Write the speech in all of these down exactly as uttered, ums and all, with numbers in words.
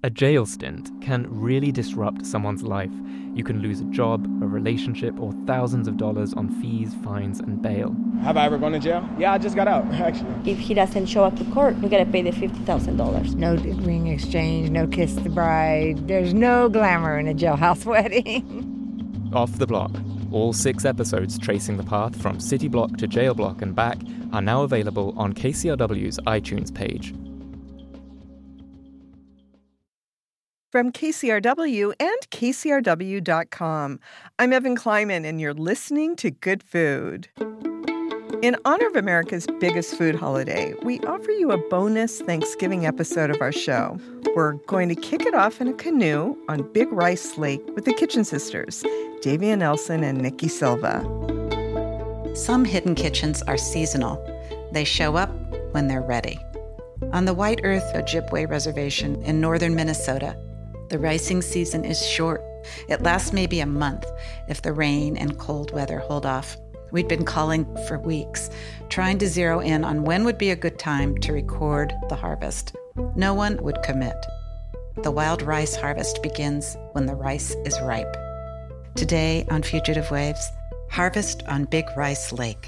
A jail stint can really disrupt someone's life. You can lose a job, a relationship, or thousands of dollars on fees, fines, and bail. Have I ever gone to jail? Yeah, I just got out, actually. If he doesn't show up to court, we gotta pay the fifty thousand dollars. No ring exchange, no kiss the bride. There's no glamour in a jailhouse wedding. Off the Block. All six episodes tracing the path from city block to jail block and back are now available on K C R W's iTunes page. From K C R W and K C R W dot com, I'm Evan Kleiman, and you're listening to Good Food. In honor of America's biggest food holiday, we offer you a bonus Thanksgiving episode of our show. We're going to kick it off in a canoe on Big Rice Lake with the Kitchen Sisters, Davia Nelson and Nikki Silva. Some hidden kitchens are seasonal. They show up when they're ready. On the White Earth Ojibwe Reservation in northern Minnesota, the ricing season is short. It lasts maybe a month if the rain and cold weather hold off. We'd been calling for weeks, trying to zero in on when would be a good time to record the harvest. No one would commit. The wild rice harvest begins when the rice is ripe. Today on Fugitive Waves, harvest on Big Rice Lake.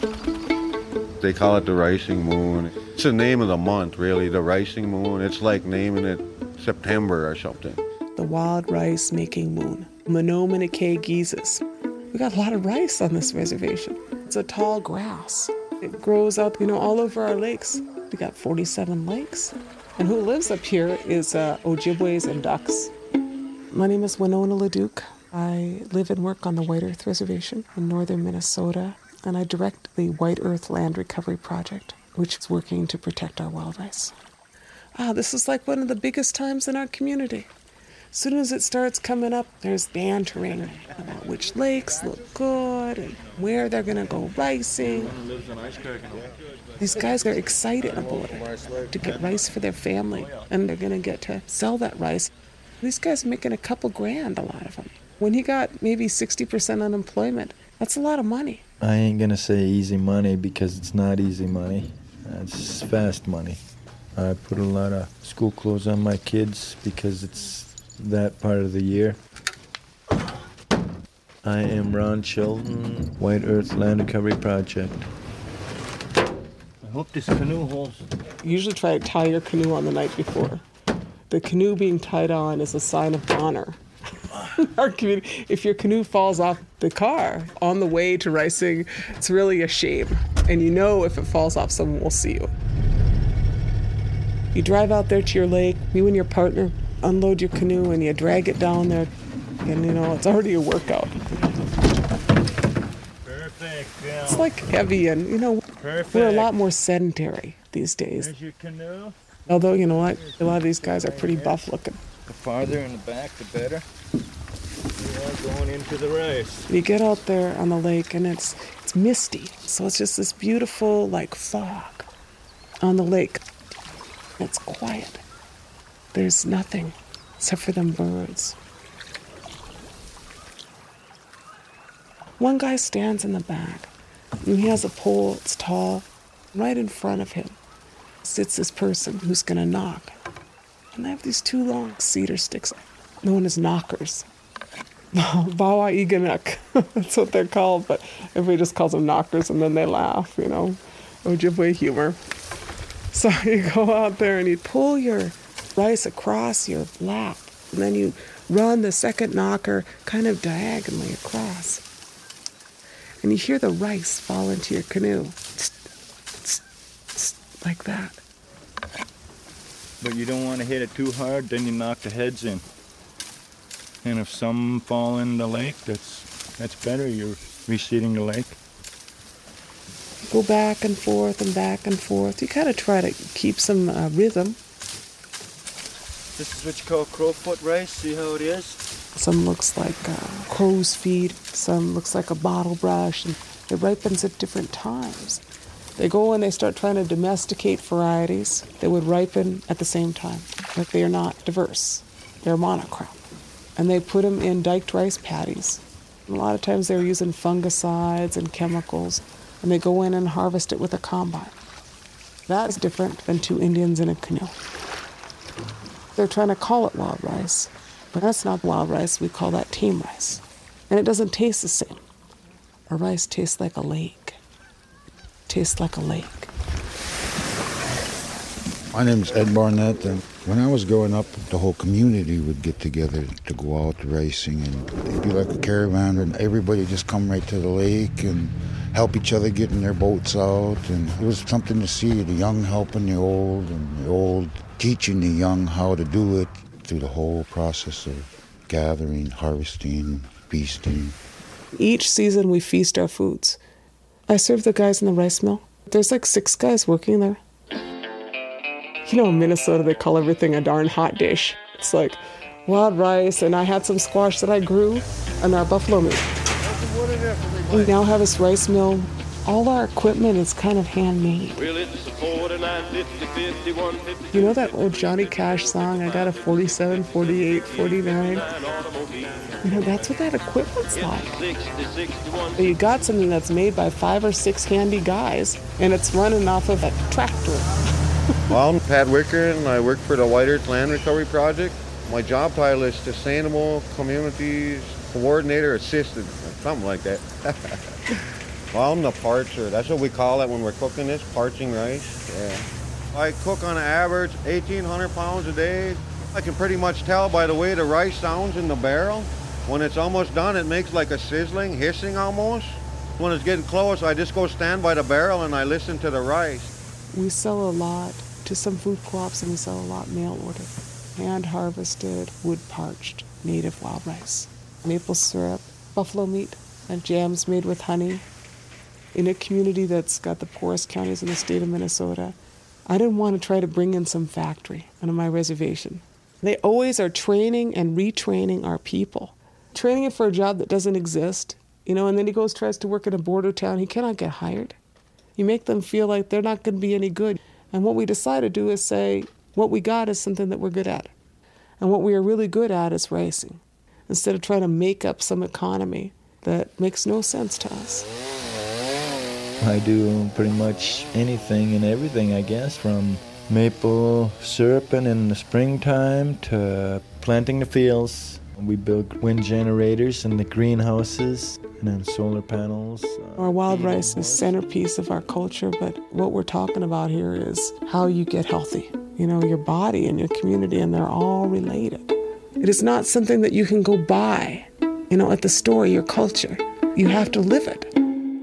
They call it the ricing moon. It's the name of the month, really, the ricing moon. It's like naming it September or something. The wild rice making moon. Menominee geeses. We got a lot of rice on this reservation. It's a tall grass. It grows up, you know, all over our lakes. We got forty-seven lakes. And who lives up here is uh, Ojibways and Ducks. My name is Winona Leduc. I live and work on the White Earth Reservation in northern Minnesota, and I direct the White Earth Land Recovery Project, which is working to protect our wild rice. Ah, this is like one of the biggest times in our community. As soon as it starts coming up, there's bantering about which lakes look good and where they're going to go ricing. These guys are excited about it, to get rice for their family, and they're going to get to sell that rice. These guys are making a couple grand, a lot of them. When he got maybe sixty percent unemployment, that's a lot of money. I ain't going to say easy money because it's not easy money. It's fast money. I put a lot of school clothes on my kids because it's that part of the year. I am Ron Chilton, White Earth Land Recovery Project. I hope this canoe holds. You usually try to tie your canoe on the night before. The canoe being tied on is a sign of honor. Our community, if your canoe falls off the car on the way to ricing, it's really a shame. And you know if it falls off, someone will see you. You drive out there to your lake, you and your partner unload your canoe and you drag it down there, and you know, it's already a workout. Perfect, yeah. It's like heavy, and you know, Perfect. We're a lot more sedentary these days. There's your canoe. Although, you know what, a lot of these guys are pretty buff looking. The farther in the back, the better. We are going into the rice. You get out there on the lake and it's it's misty, so it's just this beautiful like fog on the lake. It's quiet. There's nothing except for them birds. One guy stands in the back, and he has a pole, it's tall. Right in front of him sits this person who's gonna knock. And they have these two long cedar sticks, known as knockers. Bawa Iganak, that's what they're called, but everybody just calls them knockers, and then they laugh, you know, Ojibwe humor. So you go out there and you pull your rice across your lap, and then you run the second knocker kind of diagonally across. And you hear the rice fall into your canoe, like that. But you don't want to hit it too hard, then you knock the heads in. And if some fall in the lake, that's that's better. You're reseeding the lake. Go back and forth and back and forth. You kind of try to keep some uh, rhythm. This is what you call crowfoot rice. See how it is? Some looks like uh, crow's feet. Some looks like a bottle brush. And it ripens at different times. They go and they start trying to domesticate varieties that would ripen at the same time. But they are not diverse. They're monocrop. And they put them in diked rice paddies. And a lot of times they're using fungicides and chemicals. And they go in and harvest it with a combine. That is different than two Indians in a canoe. They're trying to call it wild rice, but that's not wild rice. We call that tame rice. And it doesn't taste the same. Our rice tastes like a lake. It tastes like a lake. My name's Ed Barnett, and when I was growing up, the whole community would get together to go out racing, and it'd be like a caravan, and everybody just come right to the lake and help each other getting their boats out, and it was something to see, the young helping the old, and the old teaching the young how to do it through the whole process of gathering, harvesting, feasting. Each season we feast our foods. I serve the guys in the rice mill. There's like six guys working there. You know, in Minnesota, they call everything a darn hot dish. It's like wild rice, and I had some squash that I grew, and our buffalo meat. We now have this rice mill. All our equipment is kind of handmade. You know that old Johnny Cash song, I got a forty-seven, forty-eight, forty-nine? You know, that's what that equipment's like. You got something that's made by five or six handy guys, and it's running off of a tractor. Well, I'm Pat Wicker, and I work for the White Earth Land Recovery Project. My job title is Sustainable Communities Coordinator Assistant, something like that. Well, I'm the parcher. That's what we call it when we're cooking this, parching rice. Yeah. I cook on average eighteen hundred pounds a day. I can pretty much tell by the way the rice sounds in the barrel. When it's almost done, it makes like a sizzling, hissing almost. When it's getting close, I just go stand by the barrel and I listen to the rice. We sell a lot to some food co-ops, and we sell a lot mail order. Hand-harvested, wood-parched, native wild rice. Maple syrup, buffalo meat, and jams made with honey. In a community that's got the poorest counties in the state of Minnesota, I didn't want to try to bring in some factory onto my reservation. They always are training and retraining our people. Training him for a job that doesn't exist, you know, and then he goes, tries to work in a border town. He cannot get hired. You make them feel like they're not going to be any good. And what we decide to do is say, what we got is something that we're good at. And what we are really good at is racing, instead of trying to make up some economy that makes no sense to us. I do pretty much anything and everything, I guess, from maple syruping in the springtime to planting the fields. We build wind generators in the greenhouses and then solar panels. Uh, our wild rice is centerpiece of our culture, but what we're talking about here is how you get healthy. You know, your body and your community, and they're all related. It is not something that you can go buy, you know, at the store, your culture. You have to live it.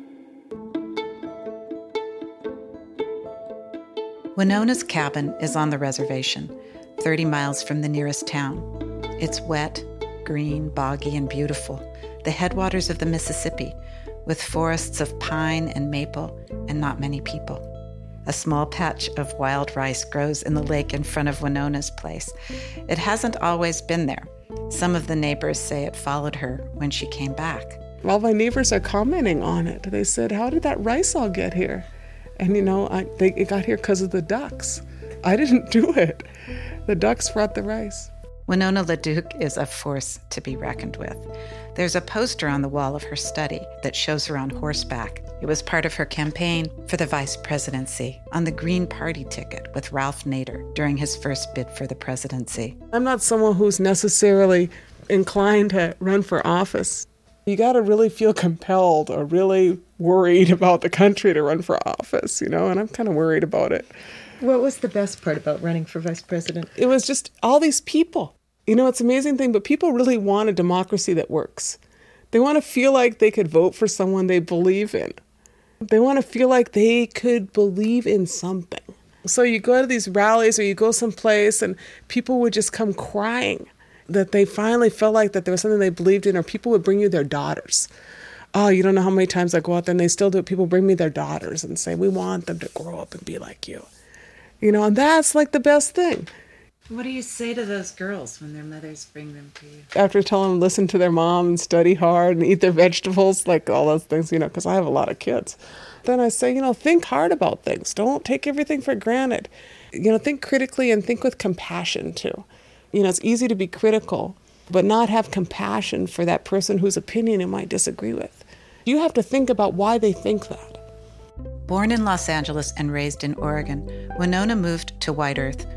Winona's cabin is on the reservation, thirty miles from the nearest town. It's wet, green, boggy, and beautiful, the headwaters of the Mississippi, with forests of pine and maple and not many people. A small patch of wild rice grows in the lake in front of Winona's place. It hasn't always been there. Some of the neighbors say it followed her when she came back. Well, my neighbors are commenting on it. They said, how did that rice all get here? And, you know, I, they, it got here because of the ducks. I didn't do it. The ducks brought the rice. Winona LaDuke is a force to be reckoned with. There's a poster on the wall of her study that shows her on horseback. It was part of her campaign for the vice presidency on the Green Party ticket with Ralph Nader during his first bid for the presidency. I'm not someone who's necessarily inclined to run for office. You got to really feel compelled or really worried about the country to run for office, you know, and I'm kind of worried about it. What was the best part about running for vice president? It was just all these people. You know, it's an amazing thing, but people really want a democracy that works. They want to feel like they could vote for someone they believe in. They want to feel like they could believe in something. So you go to these rallies or you go someplace and people would just come crying that they finally felt like that there was something they believed in, or people would bring you their daughters. Oh, you don't know how many times I go out there and they still do it. People bring me their daughters and say, we want them to grow up and be like you. You know, and that's like the best thing. What do you say to those girls when their mothers bring them to you? After telling them to listen to their mom and study hard and eat their vegetables, like all those things, you know, because I have a lot of kids. Then I say, you know, think hard about things. Don't take everything for granted. You know, think critically and think with compassion too. You know, it's easy to be critical, but not have compassion for that person whose opinion you might disagree with. You have to think about why they think that. Born in Los Angeles and raised in Oregon, Winona moved to White Earth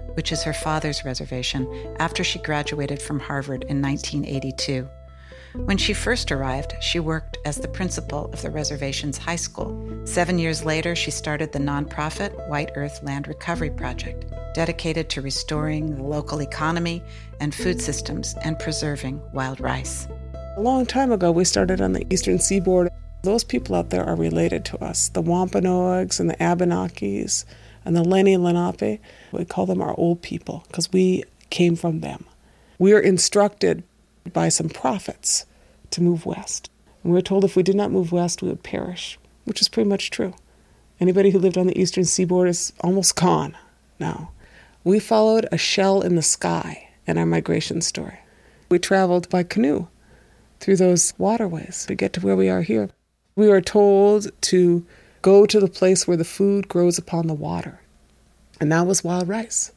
which is her father's reservation, after she graduated from Harvard in nineteen eighty-two. When she first arrived, she worked as the principal of the reservation's high school. Seven years later, she started the nonprofit White Earth Land Recovery Project, dedicated to restoring the local economy and food systems and preserving wild rice. A long time ago, we started on the eastern seaboard. Those people out there are related to us, the Wampanoags and the Abenakis and the Lenni Lenape. We call them our old people because we came from them. We were instructed by some prophets to move west. And we were told if we did not move west, we would perish, which is pretty much true. Anybody who lived on the eastern seaboard is almost gone now. We followed a shell in the sky in our migration story. We traveled by canoe through those waterways to get to where we are here. We were told to go to the place where the food grows upon the water. And that was wild rice.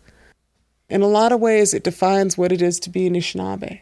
In a lot of ways, it defines what it is to be Anishinaabe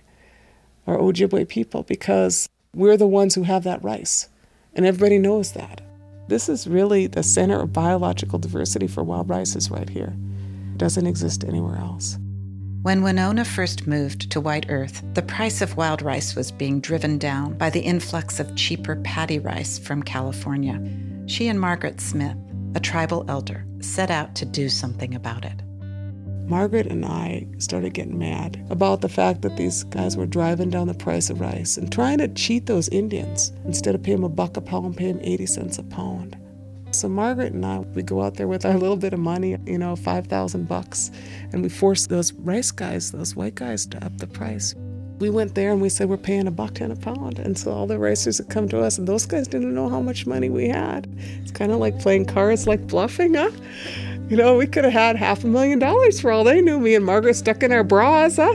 or Ojibwe people, because we're the ones who have that rice. And everybody knows that. This is really the center of biological diversity for wild rice is right here. It doesn't exist anywhere else. When Winona first moved to White Earth, the price of wild rice was being driven down by the influx of cheaper paddy rice from California. She and Margaret Smith, a tribal elder, set out to do something about it. Margaret and I started getting mad about the fact that these guys were driving down the price of rice and trying to cheat those Indians. Instead of paying them a buck a pound, pay them eighty cents a pound. So Margaret and I, we go out there with our little bit of money, you know, five thousand bucks, and we force those rice guys, those white guys, to up the price. We went there and we said we're paying a buck ten a pound. And so all the racers would come to us, and those guys didn't know how much money we had. It's kind of like playing cards, like bluffing, huh? You know, we could have had half a million dollars for all they knew. Me and Margaret stuck in our bras, huh?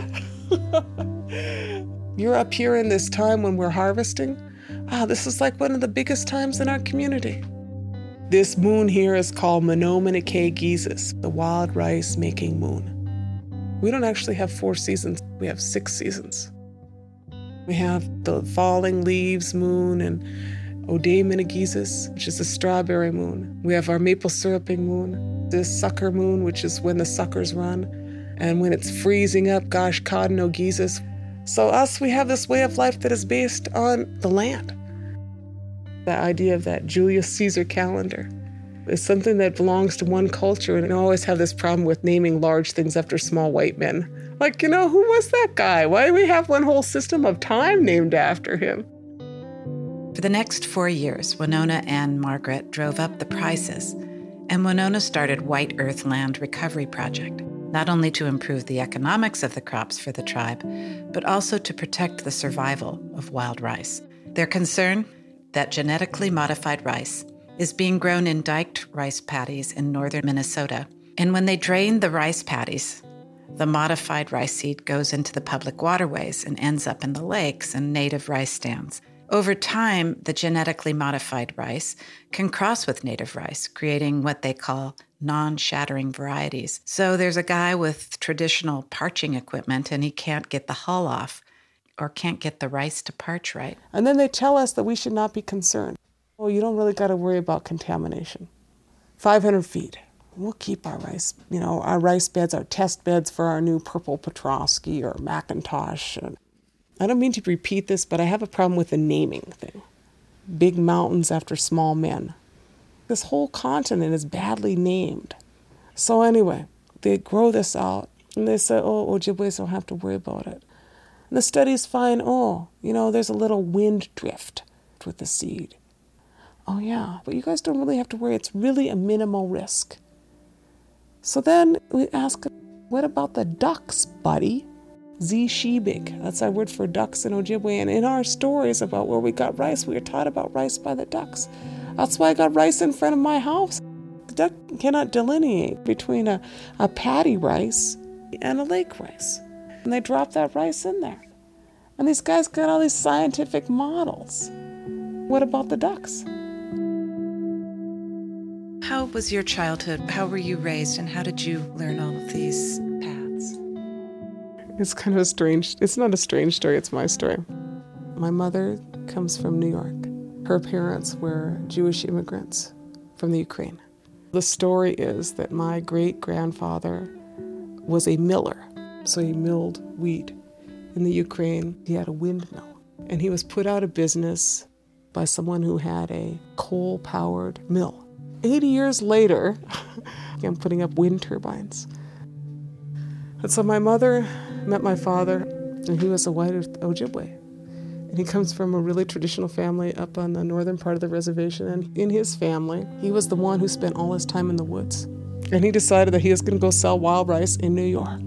You're up here in this time when we're harvesting. Ah, this is like one of the biggest times in our community. This moon here is called Menominee Geesis, the wild rice making moon. We don't actually have four seasons, we have six seasons. We have the falling leaves moon and O'Day Menegeesis, which is the strawberry moon. We have our maple syruping moon, the sucker moon, which is when the suckers run, and when it's freezing up, gosh, Cotton Ogeesis. So us, we have this way of life that is based on the land. The idea of that Julius Caesar calendar is something that belongs to one culture, and I always have this problem with naming large things after small white men. Like, you know, who was that guy? Why do we have one whole system of time named after him? For the next four years, Winona and Margaret drove up the prices, and Winona started White Earth Land Recovery Project, not only to improve the economics of the crops for the tribe, but also to protect the survival of wild rice. Their concern? That genetically modified rice is being grown in diked rice paddies in northern Minnesota, and when they drain the rice paddies, the modified rice seed goes into the public waterways and ends up in the lakes and native rice stands. Over time, the genetically modified rice can cross with native rice, creating what they call non-shattering varieties. So there's a guy with traditional parching equipment and he can't get the hull off or can't get the rice to parch right. And then they tell us that we should not be concerned. Oh, you don't really got to worry about contamination. five hundred feet. We'll keep our rice, you know, our rice beds, our test beds for our new purple Petrosky or Macintosh. I don't mean to repeat this, but I have a problem with the naming thing. Big mountains after small men. This whole continent is badly named. So anyway, they grow this out, and they say, oh, Ojibways don't have to worry about it. And the studies find, oh, you know, there's a little wind drift with the seed. Oh, yeah, but you guys don't really have to worry. It's really a minimal risk. So then we ask, what about the ducks, buddy? Z-shebig, that's our word for ducks in Ojibwe. And in our stories about where we got rice, we were taught about rice by the ducks. That's why I got rice in front of my house. The duck cannot delineate between a, a paddy rice and a lake rice. And they drop that rice in there. And these guys got all these scientific models. What about the ducks? How was your childhood? How were you raised? And how did you learn all of these paths? It's kind of a strange, it's not a strange story, it's my story. My mother comes from New York. Her parents were Jewish immigrants from the Ukraine. The story is that my great-grandfather was a miller, so he milled wheat. In the Ukraine, he had a windmill, and he was put out of business by someone who had a coal-powered mill. eighty years later, I'm putting up wind turbines. And so my mother met my father, and he was a white Ojibwe. And he comes from a really traditional family up on the northern part of the reservation. And in his family, he was the one who spent all his time in the woods. And he decided that he was going to go sell wild rice in New York.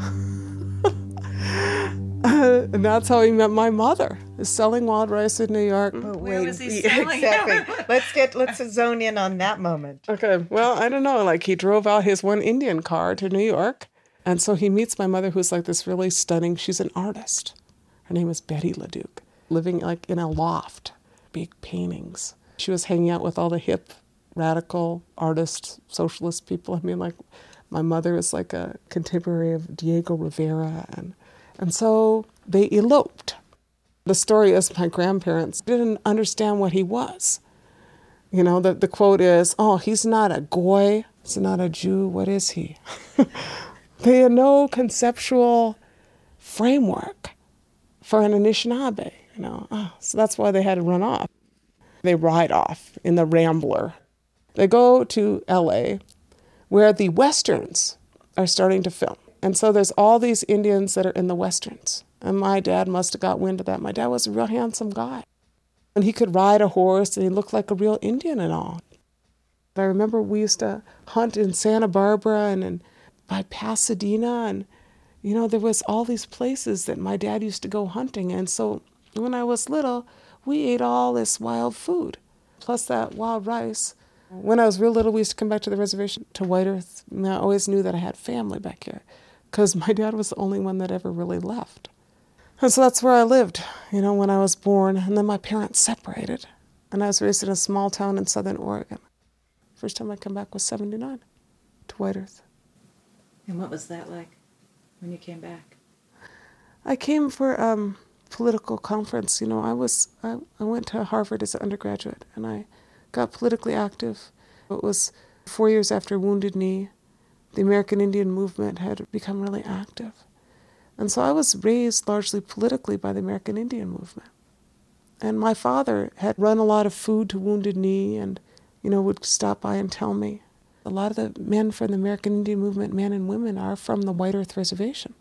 uh, and that's how he met my mother, is selling wild rice in New York. Oh, Where was he selling? Exactly. let's get let's zone in on that moment. Okay. Well, I don't know. Like, he drove out his one Indian car to New York. And so he meets my mother, who's like this really stunning, she's an artist. Her name is Betty Leduc, living like in a loft, big paintings. She was hanging out with all the hip, radical artists, socialist people. I mean, like, my mother is like a contemporary of Diego Rivera. And, and so they eloped. The story is my grandparents didn't understand what he was. You know, the, the quote is, oh, he's not a Goy, he's not a Jew, what is he? They had no conceptual framework for an Anishinaabe, you know. Oh, so that's why they had to run off. They ride off in the Rambler. They go to L A, where the Westerns are starting to film. And so there's all these Indians that are in the Westerns. And my dad must have got wind of that. My dad was a real handsome guy. And he could ride a horse, and he looked like a real Indian and all. I remember we used to hunt in Santa Barbara and in by Pasadena, and you know, there was all these places that my dad used to go hunting. And so when I was little, we ate all this wild food, plus that wild rice. When I was real little, we used to come back to the reservation to White Earth, and I always knew that I had family back here because my dad was the only one that ever really left. And so that's where I lived, you know, when I was born. And then my parents separated, and I was raised in a small town in southern Oregon. First time I come back was seventy-nine to White Earth. And what was that like when you came back? I came for a um, political conference. You know, I was I, I went to Harvard as an undergraduate, and I got politically active. It was four years after Wounded Knee. The American Indian movement had become really active. And so I was raised largely politically by the American Indian movement. And my father had run a lot of food to Wounded Knee and, you know, would stop by and tell me. A lot of the men from the American Indian movement, men and women, are from the White Earth Reservation.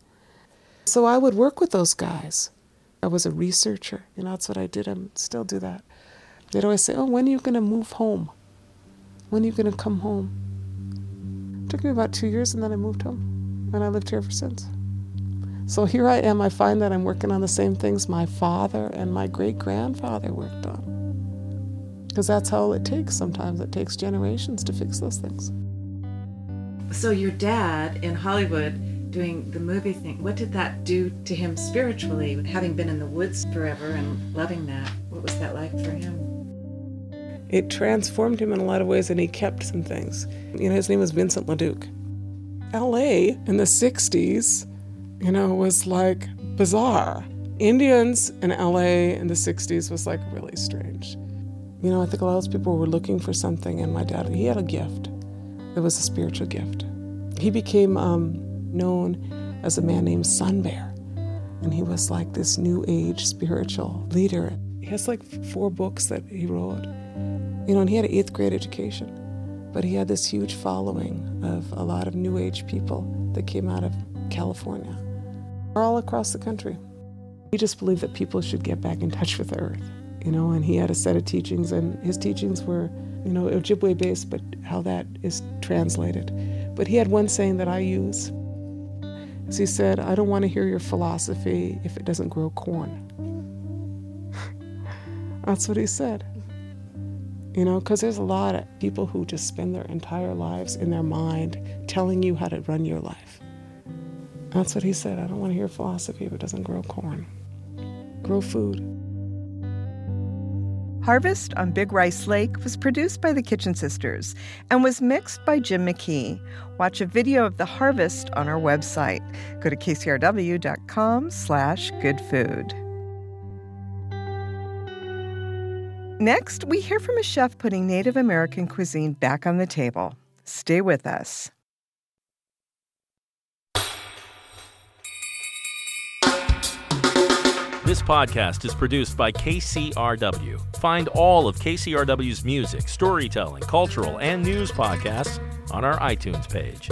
So I would work with those guys. I was a researcher. You know, that's what I did. I still do that. They'd always say, oh, when are you going to move home? When are you going to come home? It took me about two years, and then I moved home. And I lived here ever since. So here I am. I find that I'm working on the same things my father and my great-grandfather worked on. Because that's how it takes sometimes. It takes generations to fix those things. So your dad in Hollywood doing the movie thing, what did that do to him spiritually? Having been in the woods forever and loving that, what was that like for him? It transformed him in a lot of ways, and he kept some things. You know, his name was Vincent Leduc. L A in the sixties, you know, was like bizarre. Indians in L A in the sixties was like really strange. You know, I think a lot of those people were looking for something, and my dad, he had a gift. It was a spiritual gift. He became um, known as a man named Sun Bear, and he was like this new age spiritual leader. He has like four books that he wrote. You know, and he had an eighth grade education, but he had this huge following of a lot of new age people that came out of California, all across the country. He just believed that people should get back in touch with the earth. You know, and he had a set of teachings, and his teachings were, you know, Ojibwe-based, but how that is translated. But he had one saying that I use. As he said, I don't want to hear your philosophy if it doesn't grow corn. That's what he said. You know, because there's a lot of people who just spend their entire lives in their mind telling you how to run your life. That's what he said. I don't want to hear philosophy if it doesn't grow corn. Grow food. Harvest on Big Rice Lake was produced by the Kitchen Sisters and was mixed by Jim McKee. Watch a video of the harvest on our website. Go to kcrw.com slash good food. Next, we hear from a chef putting Native American cuisine back on the table. Stay with us. This podcast is produced by K C R W. Find all of K C R W's music, storytelling, cultural, and news podcasts on our iTunes page.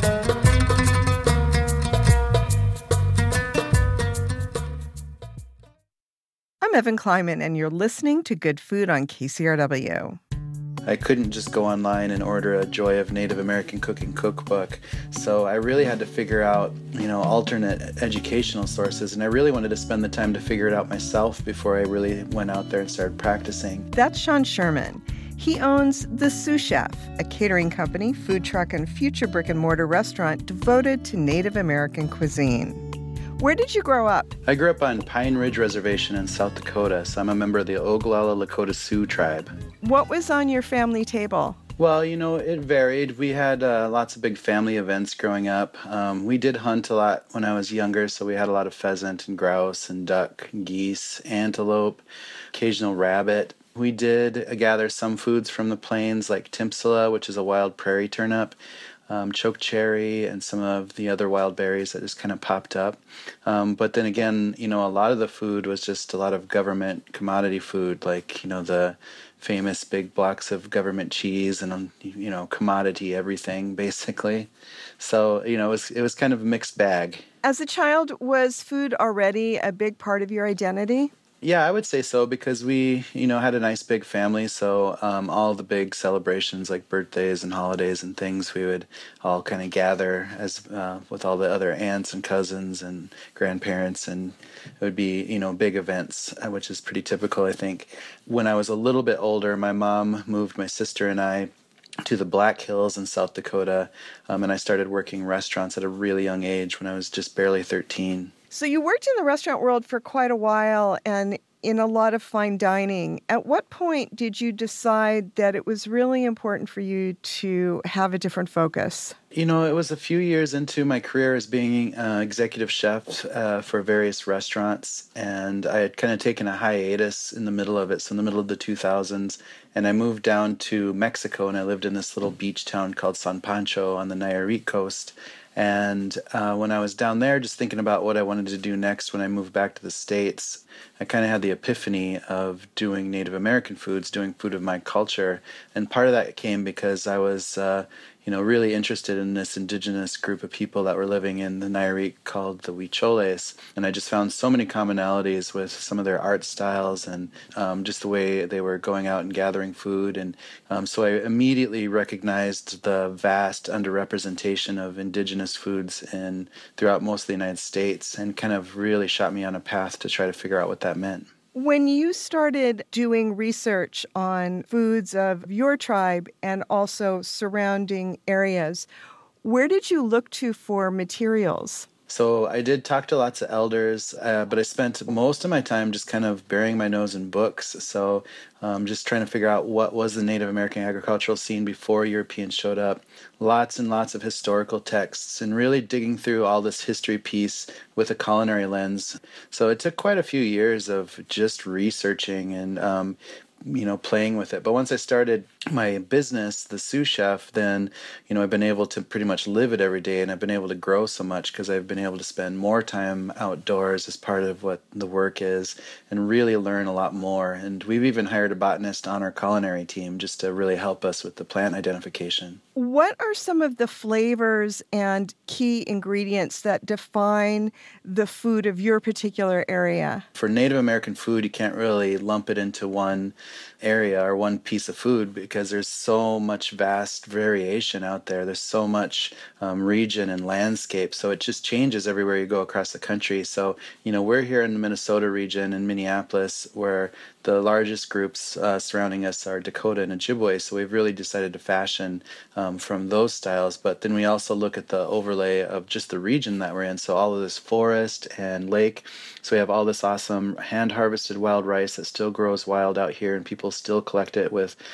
I'm Evan Kleiman, and you're listening to Good Food on K C R W. I couldn't just go online and order a Joy of Native American Cooking cookbook, so I really had to figure out, you know, alternate educational sources, and I really wanted to spend the time to figure it out myself before I really went out there and started practicing. That's Sean Sherman. He owns The Sous Chef, a catering company, food truck, and future brick-and-mortar restaurant devoted to Native American cuisine. Where did you grow up? I grew up on Pine Ridge Reservation in South Dakota, so I'm a member of the Oglala Lakota Sioux tribe. What was on your family table? Well, you know, it varied. We had uh, lots of big family events growing up. Um, we did hunt a lot when I was younger, so we had a lot of pheasant and grouse and duck and geese, antelope, occasional rabbit. We did uh, gather some foods from the plains like timpsila, which is a wild prairie turnip, um, chokecherry, and some of the other wild berries that just kind of popped up. Um, but then again, you know, a lot of the food was just a lot of government commodity food, like, you know, the famous big blocks of government cheese and, you know, commodity everything, basically. So, you know, it was, it was kind of a mixed bag. As a child, was food already a big part of your identity? Yeah, I would say so, because we, you know, had a nice big family. So um, all the big celebrations like birthdays and holidays and things, we would all kind of gather as uh, with all the other aunts and cousins and grandparents, and it would be, you know, big events, which is pretty typical, I think. When I was a little bit older, my mom moved my sister and I to the Black Hills in South Dakota, um, and I started working restaurants at a really young age when I was just barely thirteen. So you worked in the restaurant world for quite a while and in a lot of fine dining. At what point did you decide that it was really important for you to have a different focus? You know, it was a few years into my career as being uh, executive chef uh, for various restaurants, and I had kind of taken a hiatus in the middle of it, so in the middle of the two thousands, and I moved down to Mexico, and I lived in this little beach town called San Pancho on the Nayarit coast. And uh, when I was down there just thinking about what I wanted to do next when I moved back to the States, I kind of had the epiphany of doing Native American foods, doing food of my culture. And part of that came because I was, uh, you know, really interested in this indigenous group of people that were living in the Nayarit called the Huicholes. And I just found so many commonalities with some of their art styles and um, just the way they were going out and gathering food. And um, so I immediately recognized the vast underrepresentation of indigenous foods in throughout most of the United States, and kind of really shot me on a path to try to figure out what that meant. When you started doing research on foods of your tribe and also surrounding areas, where did you look to for materials? So I did talk to lots of elders, uh, but I spent most of my time just kind of burying my nose in books. So um, just trying to figure out what was the Native American agricultural scene before Europeans showed up. Lots and lots of historical texts, and really digging through all this history piece with a culinary lens. So it took quite a few years of just researching and um, you know, playing with it. But once I started my business, the Sous Chef, then, you know, I've been able to pretty much live it every day, and I've been able to grow so much because I've been able to spend more time outdoors as part of what the work is and really learn a lot more. And we've even hired a botanist on our culinary team just to really help us with the plant identification. What are some of the flavors and key ingredients that define the food of your particular area? For Native American food, you can't really lump it into one area or one piece of food because there's so much vast variation out there. There's so much um, region and landscape, so it just changes everywhere you go across the country. So, you know, we're here in the Minnesota region in Minneapolis, where the largest groups uh, surrounding us are Dakota and Ojibwe, so we've really decided to fashion um, from those styles. But then we also look at the overlay of just the region that we're in, so all of this forest and lake. So we have all this awesome hand-harvested wild rice that still grows wild out here, and people still collect it with, you know,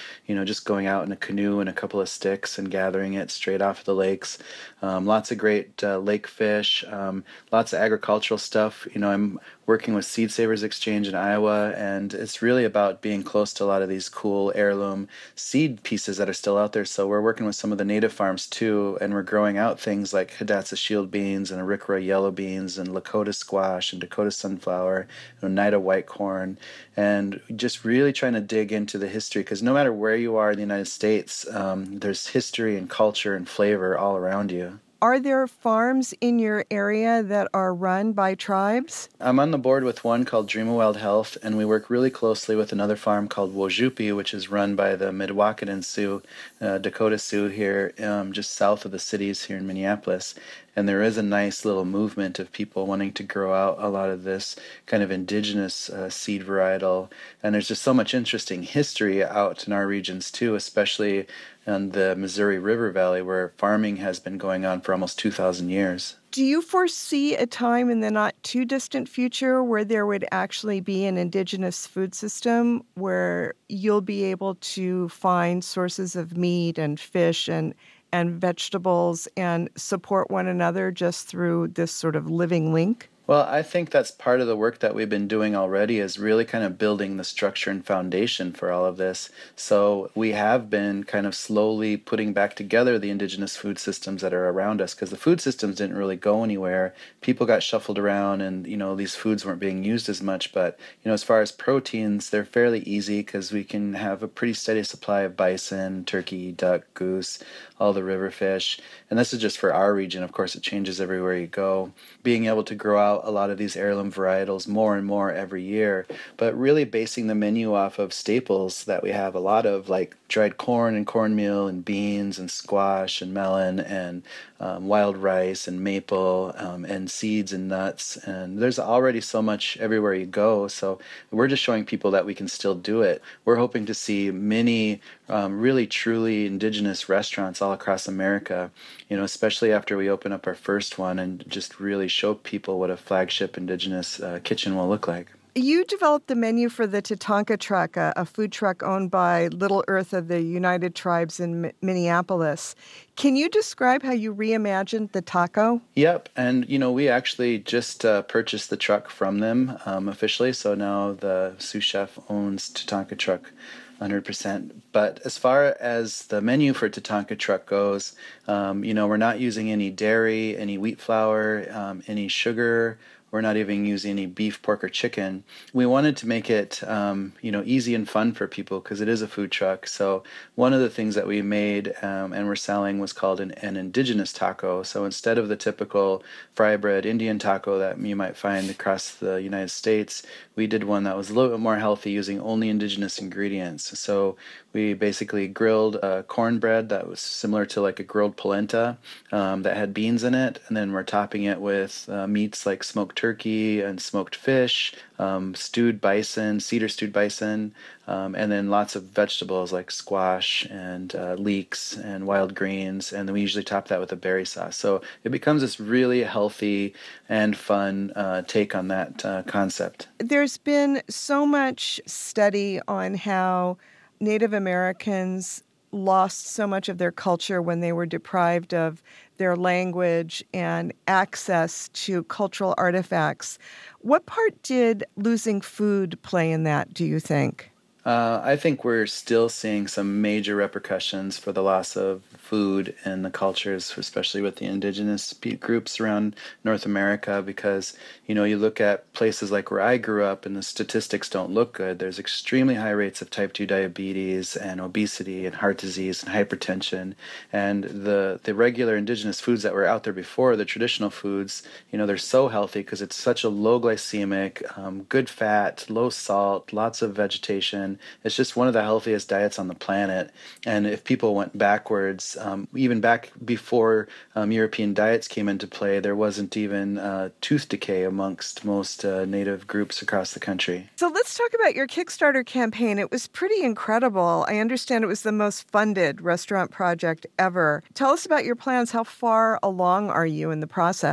just going out in a canoe and a couple of sticks and gathering it straight off of the lakes. Um, lots of great uh, lake fish, um, lots of agricultural stuff. You know, I'm working with Seed Savers Exchange in Iowa, and it's really about being close to a lot of these cool heirloom seed pieces that are still out there. So we're working with some of the native farms too, and we're growing out things like Hidatsa shield beans and Arikara yellow beans and Lakota squash and Dakota sunflower and Oneida white corn, and just really trying to dig into the history, because no matter where you are in the United States, um, there's history and culture and flavor all around you. Are there farms in your area that are run by tribes? I'm on the board with one called Dream of Wild Health, and we work really closely with another farm called Wojupi, which is run by the Mdewakanton Sioux, uh, Dakota Sioux here, um, just south of the cities here in Minneapolis. And there is a nice little movement of people wanting to grow out a lot of this kind of indigenous uh, seed varietal. And there's just so much interesting history out in our regions too, especially in the Missouri River Valley, where farming has been going on for almost two thousand years. Do you foresee a time in the not too distant future where there would actually be an indigenous food system where you'll be able to find sources of meat and fish and and vegetables and support one another just through this sort of living link? Well, I think that's part of the work that we've been doing already, is really kind of building the structure and foundation for all of this. So we have been kind of slowly putting back together the indigenous food systems that are around us, because the food systems didn't really go anywhere. People got shuffled around and, you know, these foods weren't being used as much. But, you know, as far as proteins, they're fairly easy because we can have a pretty steady supply of bison, turkey, duck, goose, all the river fish. And this is just for our region. Of course, it changes everywhere you go. Being able to grow out a lot of these heirloom varietals more and more every year, but really basing the menu off of staples that we have a lot of, like dried corn and cornmeal and beans and squash and melon and um, wild rice and maple um, and seeds and nuts. And there's already so much everywhere you go. So we're just showing people that we can still do it. We're hoping to see many um, really truly indigenous restaurants all across America, you know, especially after we open up our first one, and just really show people what a flagship indigenous uh, kitchen will look like. You developed the menu for the Tatanka Truck, a, a food truck owned by Little Earth of the United Tribes in M- Minneapolis. Can you describe how you reimagined the taco? Yep, and you know, we actually just uh, purchased the truck from them um, officially, so now the sous chef owns Tatanka Truck one hundred percent. But as far as the menu for Tatanka Truck goes, um, you know, we're not using any dairy, any wheat flour, um, any sugar. We're not even using any beef, pork, or chicken. We wanted to make it, um, you know, easy and fun for people because it is a food truck. So one of the things that we made um, and we're selling was called an, an indigenous taco. So instead of the typical fry bread Indian taco that you might find across the United States, we did one that was a little bit more healthy using only indigenous ingredients. So we basically grilled a cornbread that was similar to like a grilled polenta um, that had beans in it, and then we're topping it with uh, meats like smoked turkey and smoked fish, um, stewed bison, cedar stewed bison, um, and then lots of vegetables like squash and uh, leeks and wild greens, and then we usually top that with a berry sauce. So it becomes this really healthy and fun uh, take on that uh, concept. There's been so much study on how Native Americans lost so much of their culture when they were deprived of their language and access to cultural artifacts. What part did losing food play in that, do you think? Uh, I think we're still seeing some major repercussions for the loss of food and the cultures, especially with the indigenous groups around North America, because, you know, you look at places like where I grew up and the statistics don't look good. There's extremely high rates of type two diabetes and obesity and heart disease and hypertension. And the, the regular indigenous foods that were out there before, the traditional foods, you know, they're so healthy because it's such a low glycemic, um, good fat, low salt, lots of vegetation. It's just one of the healthiest diets on the planet. And if people went backwards, um, even back before um, European diets came into play, there wasn't even uh, tooth decay amongst most uh, Native groups across the country. So let's talk about your Kickstarter campaign. It was pretty incredible. I understand it was the most funded restaurant project ever. Tell us about your plans. How far along are you in the process?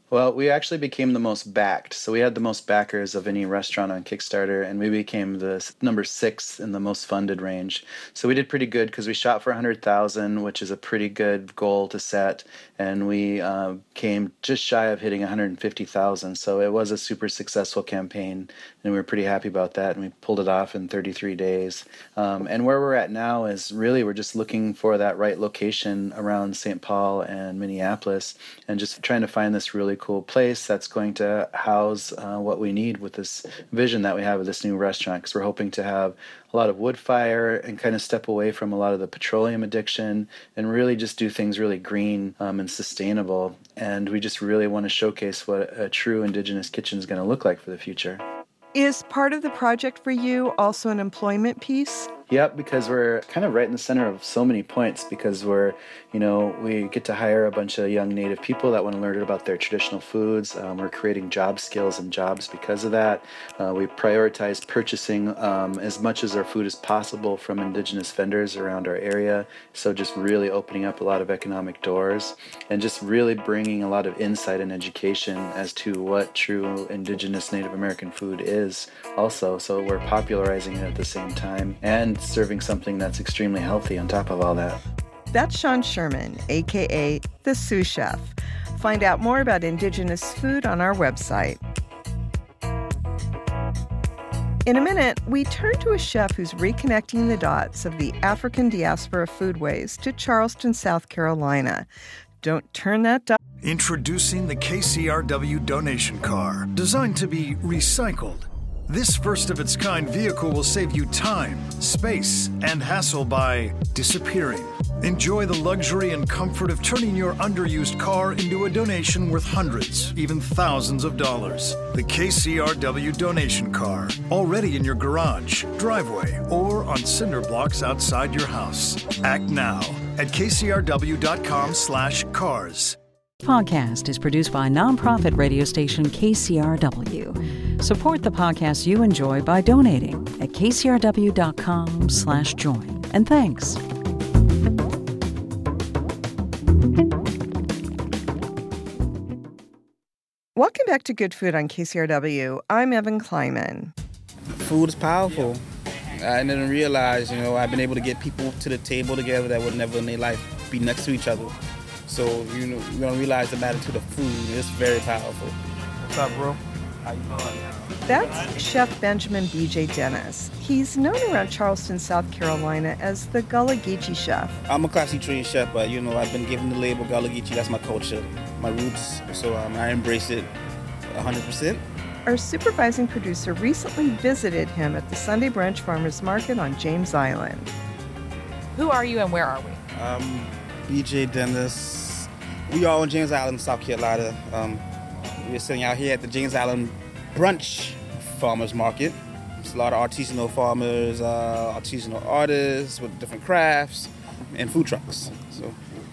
Well, we actually became the most backed. So we had the most backers of any restaurant on Kickstarter, and we became the number six in the most funded range. So we did pretty good because we shot for one hundred thousand dollars, which is a pretty good goal to set, and we uh, came just shy of hitting one hundred fifty thousand dollars. So it was a super successful campaign, and we were pretty happy about that, and we pulled it off in thirty-three days. Um, and where we're at now is really we're just looking for that right location around Saint Paul and Minneapolis, and just trying to find this really cool place that's going to house uh, what we need with this vision that we have of this new restaurant, because we're hoping to have a lot of wood fire and kind of step away from a lot of the petroleum addiction and really just do things really green um, and sustainable. And we just really want to showcase what a true indigenous kitchen is going to look like for the future. Is part of the project for you also an employment piece? Yep, because we're kind of right in the center of so many points, because we're, you know, we get to hire a bunch of young Native people that want to learn about their traditional foods. Um, we're creating job skills and jobs because of that. Uh, we prioritize purchasing um, as much of our food as possible from indigenous vendors around our area. So just really opening up a lot of economic doors and just really bringing a lot of insight and education as to what true indigenous Native American food is also. So we're popularizing it at the same time and serving something that's extremely healthy on top of all that. That's Sean Sherman, a k a the Sous Chef. Find out more about indigenous food on our website. In a minute, we turn to a chef who's reconnecting the dots of the African diaspora foodways to Charleston, South Carolina. Don't turn that dot. Introducing the K C R W donation car, designed to be recycled. This first-of-its-kind vehicle will save you time, space, and hassle by disappearing. Enjoy the luxury and comfort of turning your underused car into a donation worth hundreds, even thousands of dollars. The K C R W donation car, already in your garage, driveway, or on cinder blocks outside your house. Act now at kcrw.com slash cars. Podcast is produced by nonprofit radio station K C R W. Support the podcast you enjoy by donating at kcrw.com slash join. And thanks. Welcome back to Good Food on K C R W. I'm Evan Kleiman. Food is powerful. I didn't realize, you know, I've been able to get people to the table together that would never in their life be next to each other. So, you know, you're going to realize the magnitude of food. It's very powerful. What's up, bro? How you doing? That's Chef Benjamin B J Dennis. He's known around Charleston, South Carolina as the Gullah Geechee chef. I'm a classically trained chef, but, you know, I've been given the label Gullah Geechee. That's my culture, my roots. So um, I embrace it one hundred percent. Our supervising producer recently visited him at the Sunday Brunch Farmers Market on James Island. Who are you and where are we? Um, B J Dennis. We are on James Island, South Carolina. Um, we're sitting out here at the James Island Brunch Farmers Market. It's a lot of artisanal farmers, uh, artisanal artists with different crafts, and food trucks. So,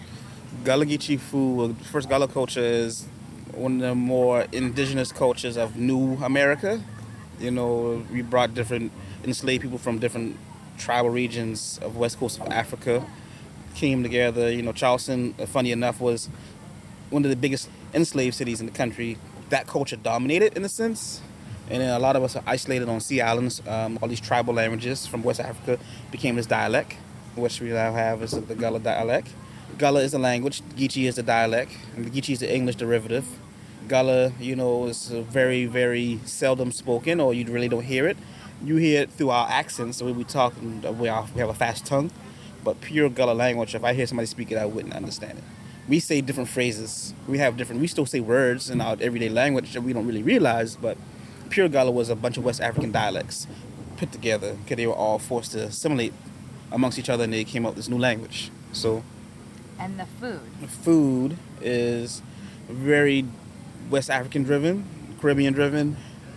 Gullah Geechee food, first Gullah culture is one of the more indigenous cultures of New America. You know, we brought different enslaved people from different tribal regions of west coast of Africa, came together. You know, Charleston, funny enough, was one of the biggest enslaved cities in the country. That culture dominated in a sense, and then a lot of us are isolated on sea islands. Um, all these tribal languages from West Africa became this dialect, which we now have is the Gullah dialect. Gullah is a language, Geechee is a dialect, and the Geechee is the English derivative. Gullah, you know, is very, very seldom spoken, or you really don't hear it. You hear it through our accents, the way we talk, and we have a fast tongue. But pure Gullah language, if I hear somebody speak it, I wouldn't understand it. We say different phrases. We have different, we still say words in our everyday language that we don't really realize, but pure Gullah was a bunch of West African dialects put together because they were all forced to assimilate amongst each other, and they came up with this new language. So, and the food? The food is very West African driven, Caribbean driven.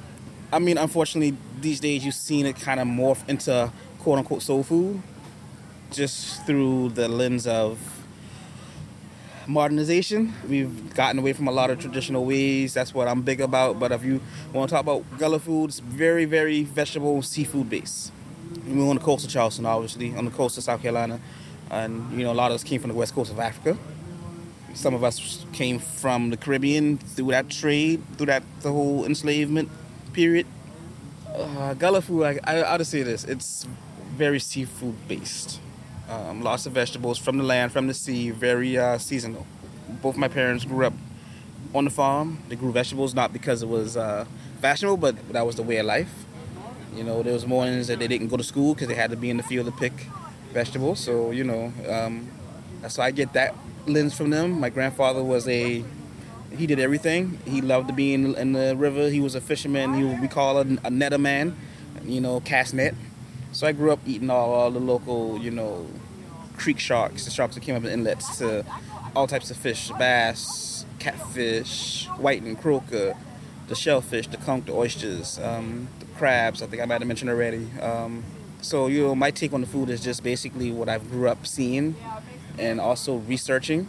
I mean, unfortunately, these days you've seen it kind of morph into quote unquote soul food just through the lens of modernization. We've gotten away from a lot of traditional ways. That's what I'm big about. But if you want to talk about Gullah food, it's very, very vegetable, seafood based. We're on the coast of Charleston, obviously, on the coast of South Carolina. And, you know, a lot of us came from the west coast of Africa. Some of us came from the Caribbean through that trade, through that the whole enslavement period. Uh, Gullah food, I, I, I'll just say this, it's very seafood based. Um, lots of vegetables from the land, from the sea, very uh, seasonal. Both my parents grew up on the farm. They grew vegetables not because it was uh, fashionable, but that was the way of life. You know, there was mornings that they didn't go to school because they had to be in the field to pick vegetables. So, you know, um, so I get that lens from them. My grandfather was a, he did everything. He loved to be in, in the river. He was a fisherman. He we call a, a netter man, you know, cast net. So I grew up eating all, all the local, you know, creek sharks, the sharks that came up in inlets, to all types of fish, bass, catfish, whiting, croaker, the shellfish, the conch, the oysters, um, the crabs, I think I might have mentioned already. Um, so, you know, my take on the food is just basically what I grew up seeing and also researching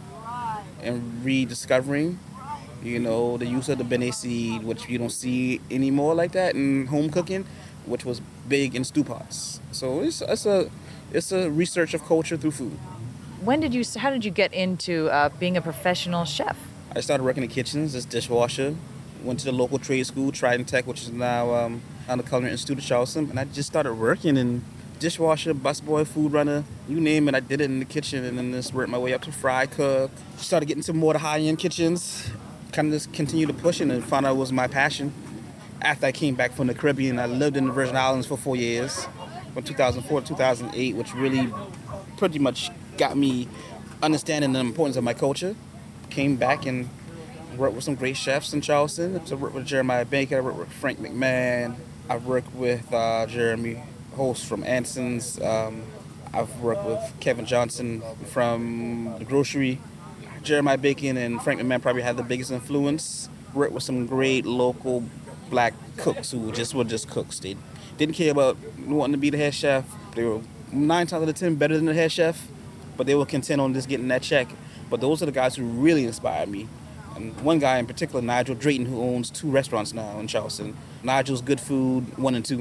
and rediscovering, you know, the use of the bene seed, which you don't see anymore like that in home cooking, which was big in stew pots. So it's, it's a it's a research of culture through food. When did you, how did you get into uh, being a professional chef? I started working in kitchens as dishwasher, went to the local trade school, Trident Tech, which is now um, on the Culinary Institute of Charleston, and I just started working in dishwasher, busboy, food runner, you name it, I did it in the kitchen, and then just worked my way up to fry cook. Started getting to more the high-end kitchens, kind of just continued to push it and found out it was my passion. After I came back from the Caribbean, I lived in the Virgin Islands for four years, from two thousand four to two thousand eight, which really pretty much got me understanding the importance of my culture. Came back and worked with some great chefs in Charleston. So I worked with Jeremiah Baker, I worked with Frank McMahon, I've worked with uh, Jeremy Host from Anson's, um, I've worked with Kevin Johnson from The Grocery. Jeremiah Bacon and Frank McMahon probably had the biggest influence. Worked with some great local black cooks who just were just cooks. They didn't care about wanting to be the head chef. They were nine times out of ten better than the head chef, but they were content on just getting that check. But those are the guys who really inspired me. And one guy in particular, Nigel Drayton, who owns two restaurants now in Charleston. Nigel's Good Food, one and two.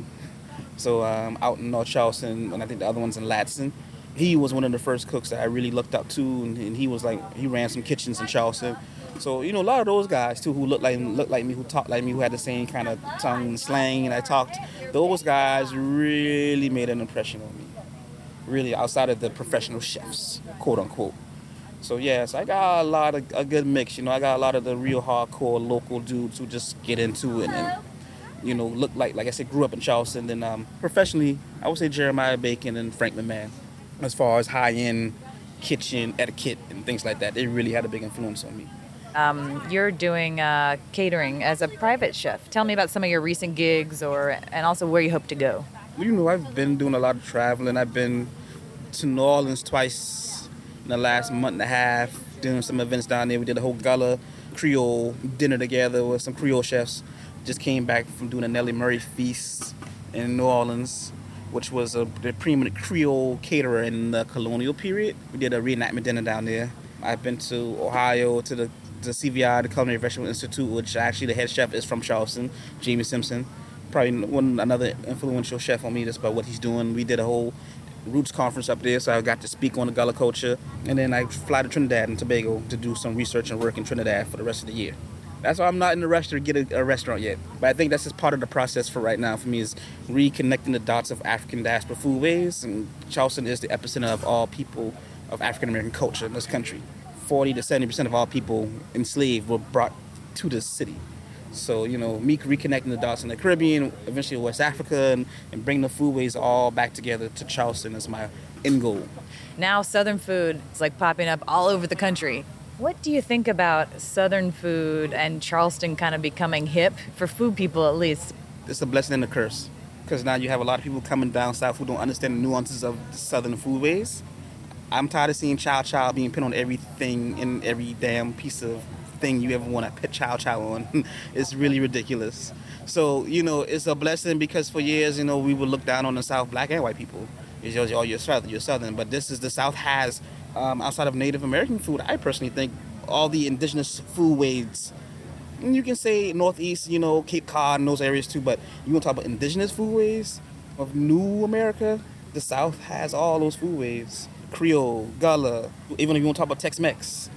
So um, out in North Charleston, and I think the other one's in Ladson. He was one of the first cooks that I really looked up to, and, and he was like, he ran some kitchens in Charleston. So, you know, a lot of those guys, too, who looked like looked like me, who talked like me, who had the same kind of tongue and slang, and I talked, those guys really made an impression on me. Really, outside of the professional chefs, quote unquote. So, yes, I got a lot of, a good mix, you know, I got a lot of the real hardcore local dudes who just get into it and, you know, look like, like I said, grew up in Charleston. And um, professionally, I would say Jeremiah Bacon and Frank McMahon. As far as high-end kitchen etiquette and things like that, they really had a big influence on me. Um, you're doing uh, catering as a private chef. Tell me about some of your recent gigs, or and also where you hope to go. You know, I've been doing a lot of traveling. I've been to New Orleans twice in the last month and a half, doing some events down there. We did a whole Gullah Creole dinner together with some Creole chefs. Just came back from doing a Nellie Murray feast in New Orleans, which was a the preeminent Creole caterer in the colonial period. We did a reenactment dinner down there. I've been to Ohio, to the, the C V I, the Culinary Vegetable Institute, which actually the head chef is from Charleston, Jamie Simpson. Probably one another influential chef on me just about what he's doing. We did a whole Roots conference up there, so I got to speak on the Gullah culture. And then I fly to Trinidad and Tobago to do some research and work in Trinidad for the rest of the year. That's why I'm not in the rush to get a, a restaurant yet. But I think that's just part of the process for right now for me, is reconnecting the dots of African diaspora foodways. And Charleston is the epicenter of all people of African American culture in this country. forty to seventy percent of all people enslaved were brought to this city. So, you know, me reconnecting the dots in the Caribbean, eventually West Africa, and, and bring the foodways all back together to Charleston is my end goal. Now Southern food is like popping up all over the country. What do you think about Southern food and Charleston kind of becoming hip, for food people at least? It's a blessing and a curse, because now you have a lot of people coming down south who don't understand the nuances of the Southern foodways. I'm tired of seeing chow chow being put on everything and every damn piece of thing you ever want to put chow chow on. It's really ridiculous. So, you know, it's a blessing, because for years, you know, we would look down on the South, black and white people. It's just, oh, you're Southern, you're Southern. But this is, the South has, um, outside of Native American food, I personally think all the indigenous foodways, you can say Northeast, you know, Cape Cod and those areas too, but you want to talk about indigenous foodways of New America, the South has all those foodways. Creole, Gullah, even if you want to talk about Tex-Mex.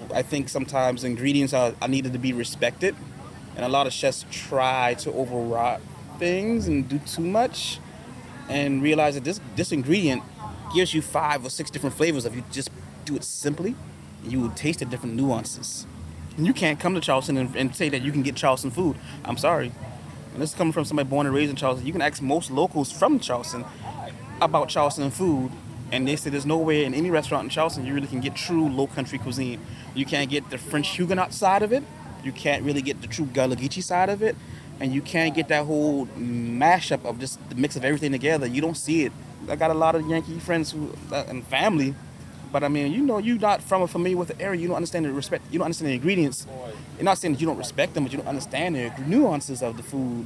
I think sometimes ingredients are, are needed to be respected, and a lot of chefs try to override things and do too much, and realize that this this ingredient gives you five or six different flavors if you just do it simply. You will taste the different nuances. And you can't come to Charleston and, and say that you can get Charleston food. I'm sorry. And this is coming from somebody born and raised in Charleston. You can ask most locals from Charleston about Charleston food, and they say there's nowhere in any restaurant in Charleston you really can get true low country cuisine. You can't get the French Huguenot side of it. You can't really get the true Gullah Geechee side of it. And you can't get that whole mashup of just the mix of everything together. You don't see it. I got a lot of Yankee friends who uh, and family, but I mean, you know, you're not from or familiar with the area. You don't understand the respect. You don't understand the ingredients. You're not saying that you don't respect them, but you don't understand the nuances of the food.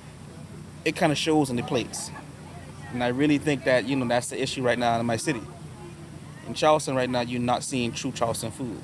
It kind of shows on the plates. And I really think that, you know, that's the issue right now in my city. In Charleston right now, you're not seeing true Charleston food.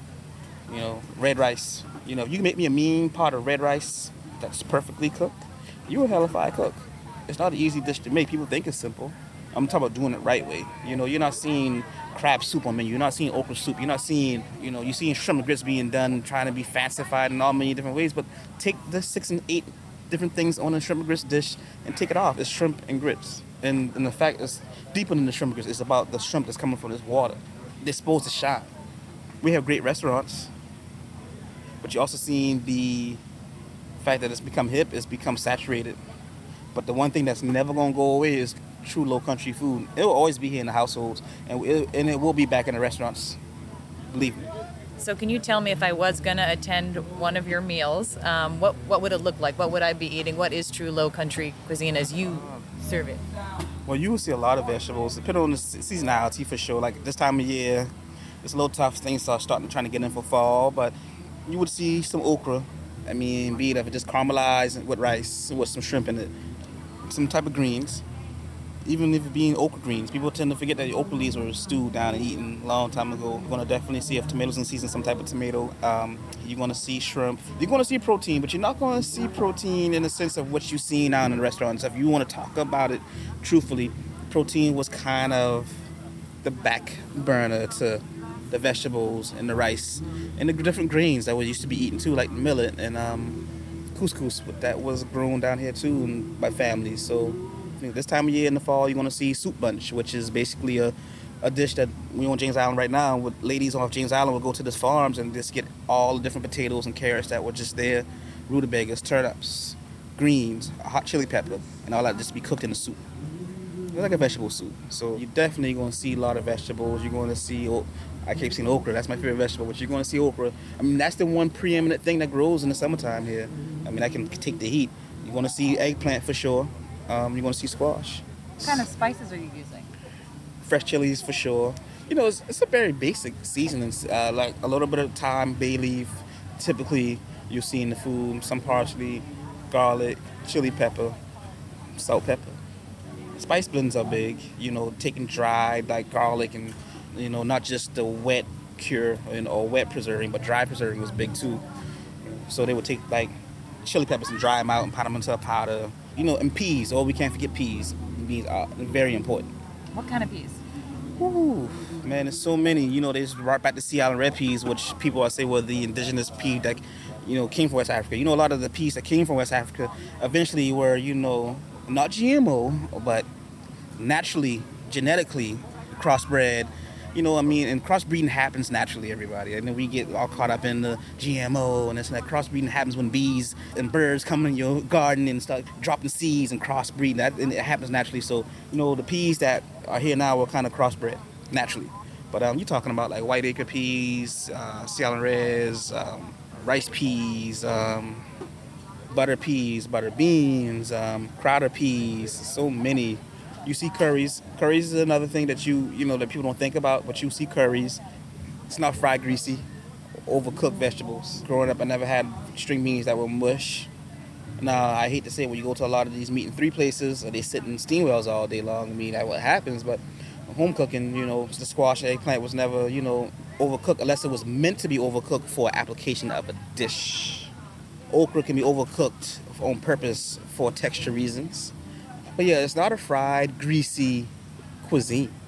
You know, red rice. You know, if you can make me a mean pot of red rice that's perfectly cooked, you're a hellified cook. It's not an easy dish to make. People think it's simple. I'm talking about doing it right way. You know, you're not seeing crab soup on menu. You're not seeing okra soup. You're not seeing, you know, you're seeing shrimp and grits being done, trying to be fancified in all many different ways. But take the six and eight different things on a shrimp and grits dish and take it off. It's shrimp and grits. And, and the fact is, deeper than the shrimp and grits, it's about the shrimp that's coming from this water. They're supposed to shine. We have great restaurants, but you're also seeing the fact that it's become hip, it's become saturated. But the one thing that's never going to go away is true low country food. It will always be here in the households, and it, and it will be back in the restaurants. Believe me. So can you tell me, if I was going to attend one of your meals, um, what, what would it look like? What would I be eating? What is true low country cuisine as you serve it? Well, you will see a lot of vegetables, depending on the seasonality for sure. Like this time of year, it's a little tough. Things start starting trying to get in for fall, but you would see some okra. I mean, be it if it just caramelized with rice with some shrimp in it. Some type of greens. Even if it being okra greens, people tend to forget that the okra leaves were stewed down and eaten a long time ago. You're going to definitely see if tomatoes in season, some type of tomato. Um, you're going to see shrimp. You're going to see protein, but you're not going to see protein in the sense of what you see now in the restaurants. If you want to talk about it truthfully, protein was kind of the back burner to the vegetables and the rice and the different grains that we used to be eating too, like millet and um, couscous. But that was grown down here too and by families. So this time of year in the fall, you're going to see soup bunch, which is basically a, a dish that we on James Island right now. With ladies off James Island will go to these farms and just get all the different potatoes and carrots that were just there, rutabagas, turnips, greens, hot chili pepper, and all that just be cooked in the soup. It's like a vegetable soup. So you're definitely going to see a lot of vegetables. You're going to see, oh, I keep seeing okra. That's my favorite vegetable, but you're going to see okra. I mean, that's the one preeminent thing that grows in the summertime here. I mean, I can take the heat. You're going to see eggplant for sure. Um, you're going to see squash. What kind of spices are you using? Fresh chilies for sure. You know, it's, it's a very basic seasoning, uh, like a little bit of thyme, bay leaf. Typically, you'll see in the food some parsley, garlic, chili pepper, salt, pepper. Spice blends are big. You know, taking dried like garlic and, you know, not just the wet cure and or wet preserving, but dry preserving was big too. So they would take like chili peppers and dry them out and pot them into a powder. You know, and peas. Oh, we can't forget peas. Peas are very important. What kind of peas? Ooh, man, there's so many. You know, they just brought back the Sea Island red peas, which people are say were the indigenous pea that, you know, came from West Africa. You know, a lot of the peas that came from West Africa eventually were, you know, not G M O, but naturally, genetically crossbred. You know, I mean, and crossbreeding happens naturally, everybody. And then we get all caught up in the G M O and this and that. Crossbreeding happens when bees and birds come in your garden and start dropping seeds and crossbreeding. That and it happens naturally. So, you know, the peas that are here now are kind of crossbred naturally. But um, you're talking about like white acre peas, uh, Sea Island Reds, um, rice peas, um, butter peas, butter beans, um, Crowder peas, so many. You see curries. Curries is another thing that you you know that people don't think about, but you see curries. It's not fried greasy, overcooked vegetables. Growing up, I never had string beans that were mush. Now, I hate to say it, when you go to a lot of these meat and three places, or they sit in steam wells all day long, I mean, that's what happens, but home cooking, you know, the squash eggplant was never, you know, overcooked unless it was meant to be overcooked for application of a dish. Okra can be overcooked on purpose for texture reasons. But yeah, it's not a fried, greasy cuisine.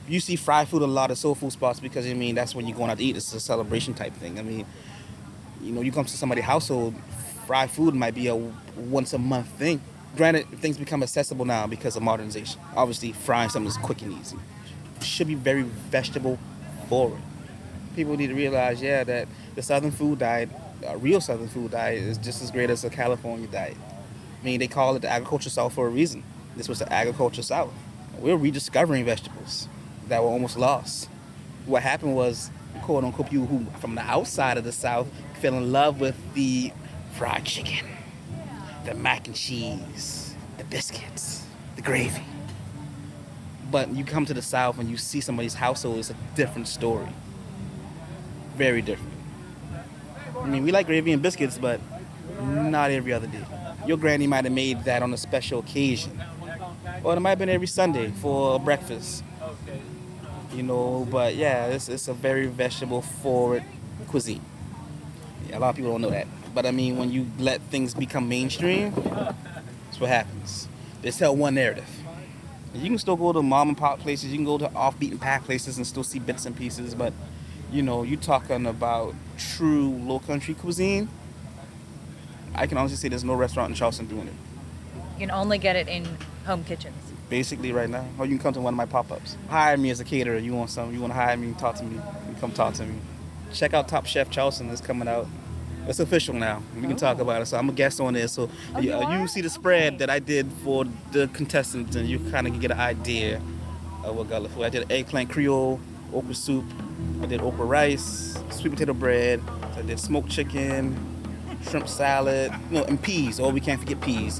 You see fried food a lot of soul food spots because, I mean, that's when you're going out to eat. It's a celebration type thing. I mean, you know, you come to somebody's household, fried food might be a once a month thing. Granted, things become accessible now because of modernization. Obviously, frying something is quick and easy. It should be very vegetable forward. People need to realize, yeah, that the Southern food diet, a real Southern food diet, is just as great as a California diet. I mean, they call it the agriculture South for a reason. This was the agriculture South. We're rediscovering vegetables that were almost lost. What happened was, quote unquote, people who from the outside of the South fell in love with the fried chicken, the mac and cheese, the biscuits, the gravy. But you come to the South and you see somebody's household, it's a different story. Very different. I mean, we like gravy and biscuits, but not every other day. Your granny might have made that on a special occasion. Or it might have been every Sunday for breakfast. You know, but yeah, it's, it's a very vegetable-forward cuisine. Yeah, a lot of people don't know that. But I mean, when you let things become mainstream, that's what happens. They tell one narrative. You can still go to mom and pop places, you can go to off-beaten path places and still see bits and pieces, but you know, you're talking about true low country cuisine. I can honestly say there's no restaurant in Charleston doing it. You can only get it in home kitchens. Basically right now. Or you can come to one of my pop-ups. Hire me as a caterer. You want something, you want to hire me, talk to me, you come talk to me. Check out Top Chef Charleston. It's coming out. It's official now. We can oh. talk about it. So I'm a guest on there. So oh, you, uh, you see the spread that I did for the contestants and you kind of get an idea of what got food. I did eggplant Creole, okra soup. I did okra rice, sweet potato bread. I did smoked chicken, shrimp salad, you know, and peas. Oh, we can't forget peas.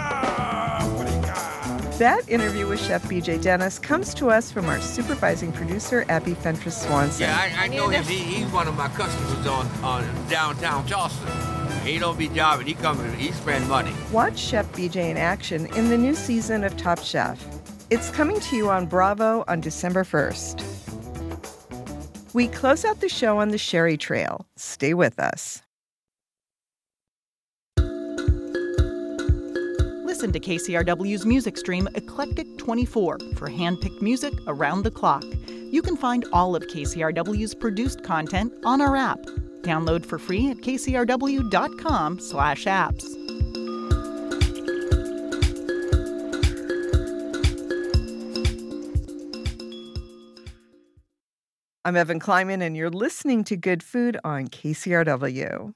That interview with Chef B J Dennis comes to us from our supervising producer, Abby Fentress Swanson. Yeah, I, I know him. He, he's one of my customers on, on downtown Charleston. He don't be jobbing. He come and he spend money. Watch Chef B J in action in the new season of Top Chef. It's coming to you on Bravo on December first. We close out the show on the Sherry Trail. Stay with us. Listen to K C R W's music stream Eclectic twenty-four for hand-picked music around the clock. You can find all of K C R W's produced content on our app. Download for free at k c r w dot com slash apps. I'm Evan Kleiman, and you're listening to Good Food on K C R W.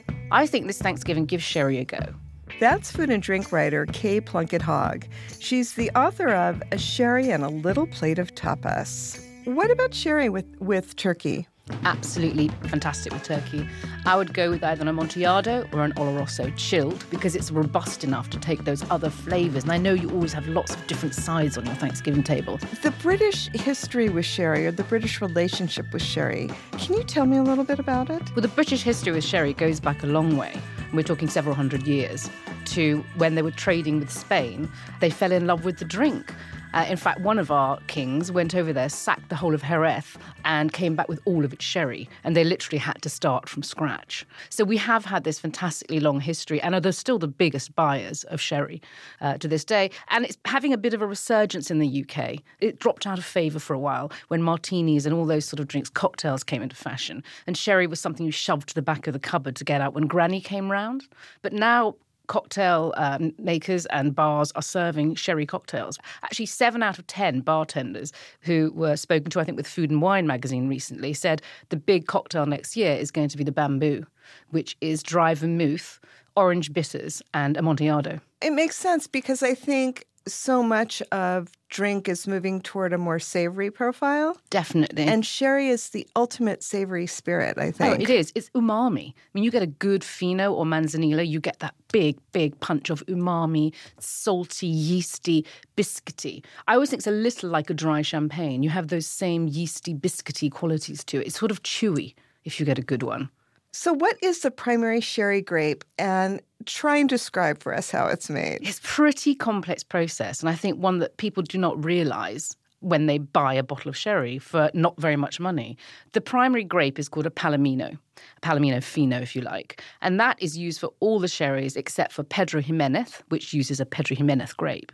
I think this Thanksgiving gives sherry a go. That's food and drink writer Kay Plunkett Hogg. She's the author of A Sherry and a Little Plate of Tapas. What about sherry with, with turkey? Absolutely fantastic with turkey. I would go with either an Amontillado or an Oloroso chilled because it's robust enough to take those other flavors. And I know you always have lots of different sides on your Thanksgiving table. The British history with sherry, or the British relationship with sherry, can you tell me a little bit about it? Well, the British history with sherry goes back a long way. We're talking several hundred years to when they were trading with Spain. They fell in love with the drink. Uh, in fact, one of our kings went over there, sacked the whole of Jerez, and came back with all of its sherry. And they literally had to start from scratch. So we have had this fantastically long history, and are still the biggest buyers of sherry uh, to this day. And it's having a bit of a resurgence in the U K. It dropped out of favour for a while when martinis and all those sort of drinks, cocktails came into fashion. And sherry was something you shoved to the back of the cupboard to get out when Granny came round. But now cocktail um, makers and bars are serving sherry cocktails. Actually, seven out of ten bartenders who were spoken to, I think, with Food and Wine magazine recently, said the big cocktail next year is going to be the Bamboo, which is dry vermouth, orange bitters, and Amontillado. It makes sense because I think so much of drink is moving toward a more savory profile. Definitely. And sherry is the ultimate savory spirit, I think. Oh, it is. It's umami. When you get a good Fino or Manzanilla, you get that big, big punch of umami, salty, yeasty, biscuity. I always think it's a little like a dry champagne. You have those same yeasty, biscuity qualities to it. It's sort of chewy if you get a good one. So what is the primary sherry grape, and try and describe for us how it's made? It's a pretty complex process, and I think one that people do not realise when they buy a bottle of sherry for not very much money. The primary grape is called a Palomino, a Palomino Fino, if you like, and that is used for all the sherries except for Pedro Jimenez, which uses a Pedro Jimenez grape.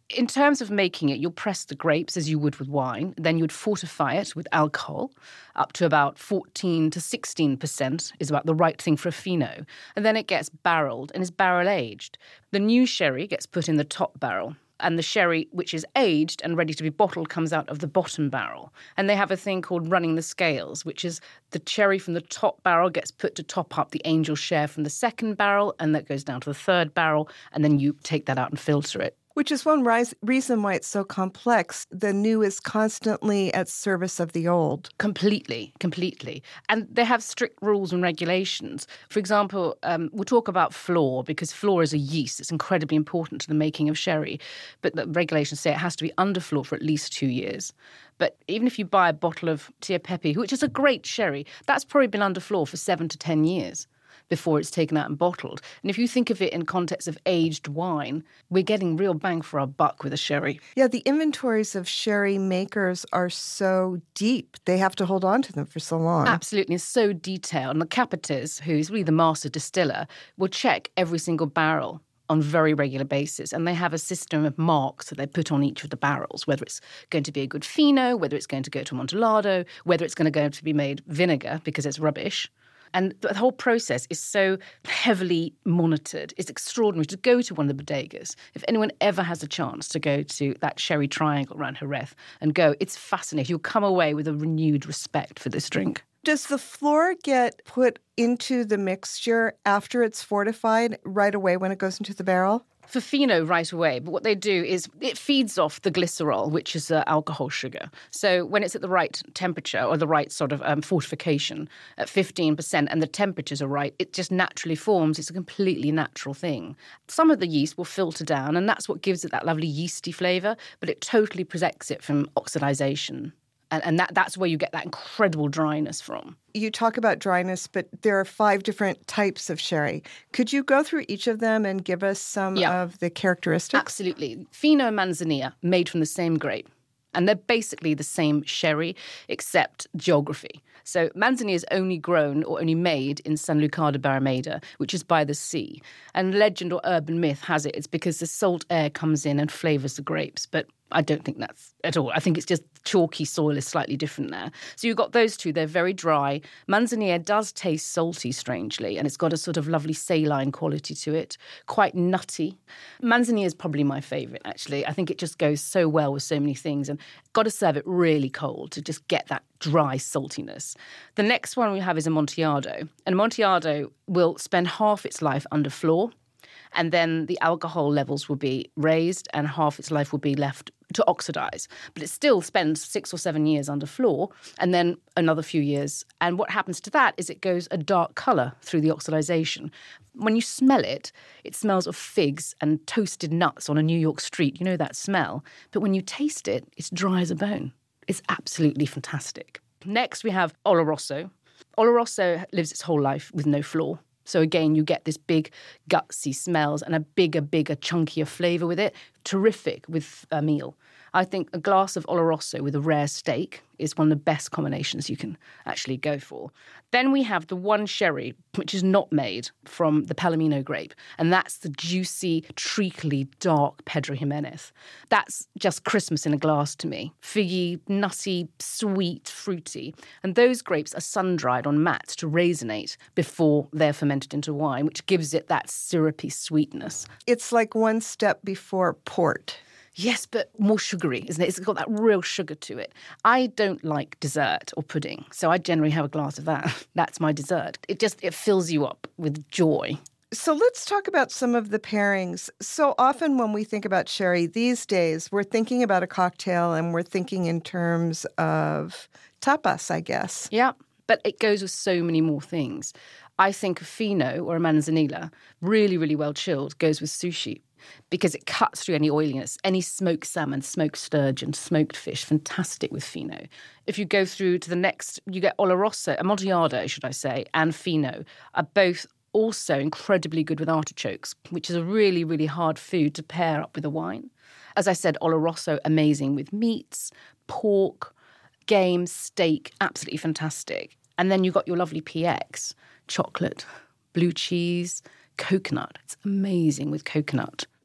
In terms of making it, you'll press the grapes as you would with wine. Then you would fortify it with alcohol. Up to about fourteen to sixteen percent is about the right thing for a Fino. And then it gets barreled and is barrel aged. The new sherry gets put in the top barrel. And the sherry, which is aged and ready to be bottled, comes out of the bottom barrel. And they have a thing called running the scales, which is the sherry from the top barrel gets put to top up the angel share from the second barrel, and that goes down to the third barrel, and then you take that out and filter it. Which is one rise, reason why it's so complex. The new is constantly at service of the old. Completely, completely. And they have strict rules and regulations. For example, um, we'll talk about flor, because flor is a yeast. It's incredibly important to the making of sherry. But the regulations say it has to be under flor for at least two years. But even if you buy a bottle of Tia Pepe, which is a great sherry, that's probably been under flor for seven to ten years. Before it's taken out and bottled. And if you think of it in context of aged wine, we're getting real bang for our buck with a sherry. Yeah, the inventories of sherry makers are so deep. They have to hold on to them for so long. Absolutely. It's so detailed. And the Capitis, who's really the master distiller, will check every single barrel on a very regular basis. And they have a system of marks that they put on each of the barrels, whether it's going to be a good Fino, whether it's going to go to Amontillado, whether it's going to go to be made vinegar because it's rubbish. And the whole process is so heavily monitored. It's extraordinary to go to one of the bodegas. If anyone ever has a chance to go to that sherry triangle around Jerez and go, it's fascinating. You'll come away with a renewed respect for this drink. Does the flor get put into the mixture after it's fortified right away when it goes into the barrel? For Fino, right away. But what they do is it feeds off the glycerol, which is uh, alcohol sugar. So when it's at the right temperature or the right sort of um, fortification at fifteen percent and the temperatures are right, it just naturally forms. It's a completely natural thing. Some of the yeast will filter down, and that's what gives it that lovely yeasty flavour, but it totally protects it from oxidization. And, and that, that's where you get that incredible dryness from. You talk about dryness, but there are five different types of sherry. Could you go through each of them and give us some yeah. of the characteristics? Absolutely. Fino and Manzanilla, made from the same grape. And they're basically the same sherry, except geography. So Manzanilla is only grown or only made in Sanlúcar de Barrameda, which is by the sea. And legend or urban myth has it, it's because the salt air comes in and flavours the grapes. But I don't think that's at all. I think it's just chalky soil is slightly different there. So you've got those two. They're very dry. Manzanilla does taste salty, strangely, and it's got a sort of lovely saline quality to it, quite nutty. Manzanilla is probably my favourite, actually. I think it just goes so well with so many things, and got to serve it really cold to just get that dry saltiness. The next one we have is Amontillado. And Amontillado will spend half its life under flor, and then the alcohol levels will be raised and half its life will be left to oxidize. But it still spends six or seven years under flor and then another few years. And what happens to that is it goes a dark colour through the oxidization. When you smell it, it smells of figs and toasted nuts on a New York street. You know that smell. But when you taste it, it's dry as a bone. It's absolutely fantastic. Next, we have Oloroso. Oloroso lives its whole life with no flor. So again, you get this big gutsy smells and a bigger, bigger, chunkier flavour with it. Terrific with a meal. I think a glass of Oloroso with a rare steak is one of the best combinations you can actually go for. Then we have the one sherry, which is not made from the Palomino grape, and that's the juicy, treacly, dark Pedro Jimenez. That's just Christmas in a glass to me. Figgy, nutty, sweet, fruity. And those grapes are sun-dried on mats to raisinate before they're fermented into wine, which gives it that syrupy sweetness. It's like one step before port. Yes, but more sugary, isn't it? It's got that real sugar to it. I don't like dessert or pudding, so I generally have a glass of that. That's my dessert. It just, it fills you up with joy. So let's talk about some of the pairings. So often when we think about sherry these days, we're thinking about a cocktail and we're thinking in terms of tapas, I guess. Yeah, but it goes with so many more things. I think a Fino or a Manzanilla, really, really well chilled, goes with sushi, because it cuts through any oiliness. Any smoked salmon, smoked sturgeon, smoked fish, fantastic with Fino. If you go through to the next, you get Oloroso, Amontillado, should I say, and Fino are both also incredibly good with artichokes, which is a really, really hard food to pair up with a wine. As I said, Oloroso, amazing with meats, pork, game, steak, absolutely fantastic. And then you've got your lovely P X, chocolate, blue cheese, coconut. It's amazing with coconut.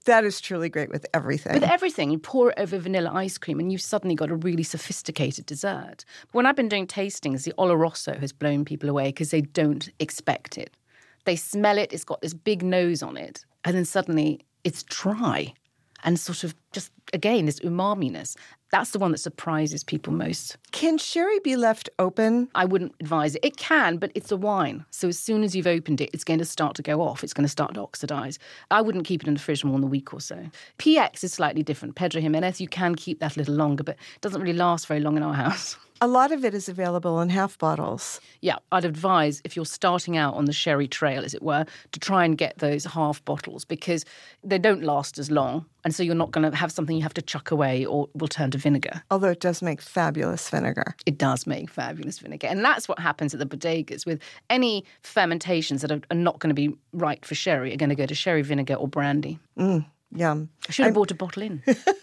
That is truly great with everything. With everything. You pour it over vanilla ice cream and you've suddenly got a really sophisticated dessert. When I've been doing tastings, the Oloroso has blown people away because they don't expect it. They smell it, it's got this big nose on it, and then suddenly it's dry and sort of just, again, this umami-ness. That's the one that surprises people most. Can sherry be left open? I wouldn't advise it. It can, but it's a wine. So as soon as you've opened it, it's going to start to go off. It's going to start to oxidize. I wouldn't keep it in the fridge more than a week or so. P X is slightly different. Pedro Jimenez, you can keep that a little longer, but it doesn't really last very long in our house. A lot of it is available in half bottles. Yeah, I'd advise if you're starting out on the sherry trail, as it were, to try and get those half bottles because they don't last as long. And so you're not going to have something you have to chuck away or will turn to vinegar. Although it does make fabulous vinegar. It does make fabulous vinegar. And that's what happens at the bodegas with any fermentations that are, are not going to be right for sherry are going to go to sherry vinegar or brandy. Mm, yum. I should have I'm... bought a bottle in.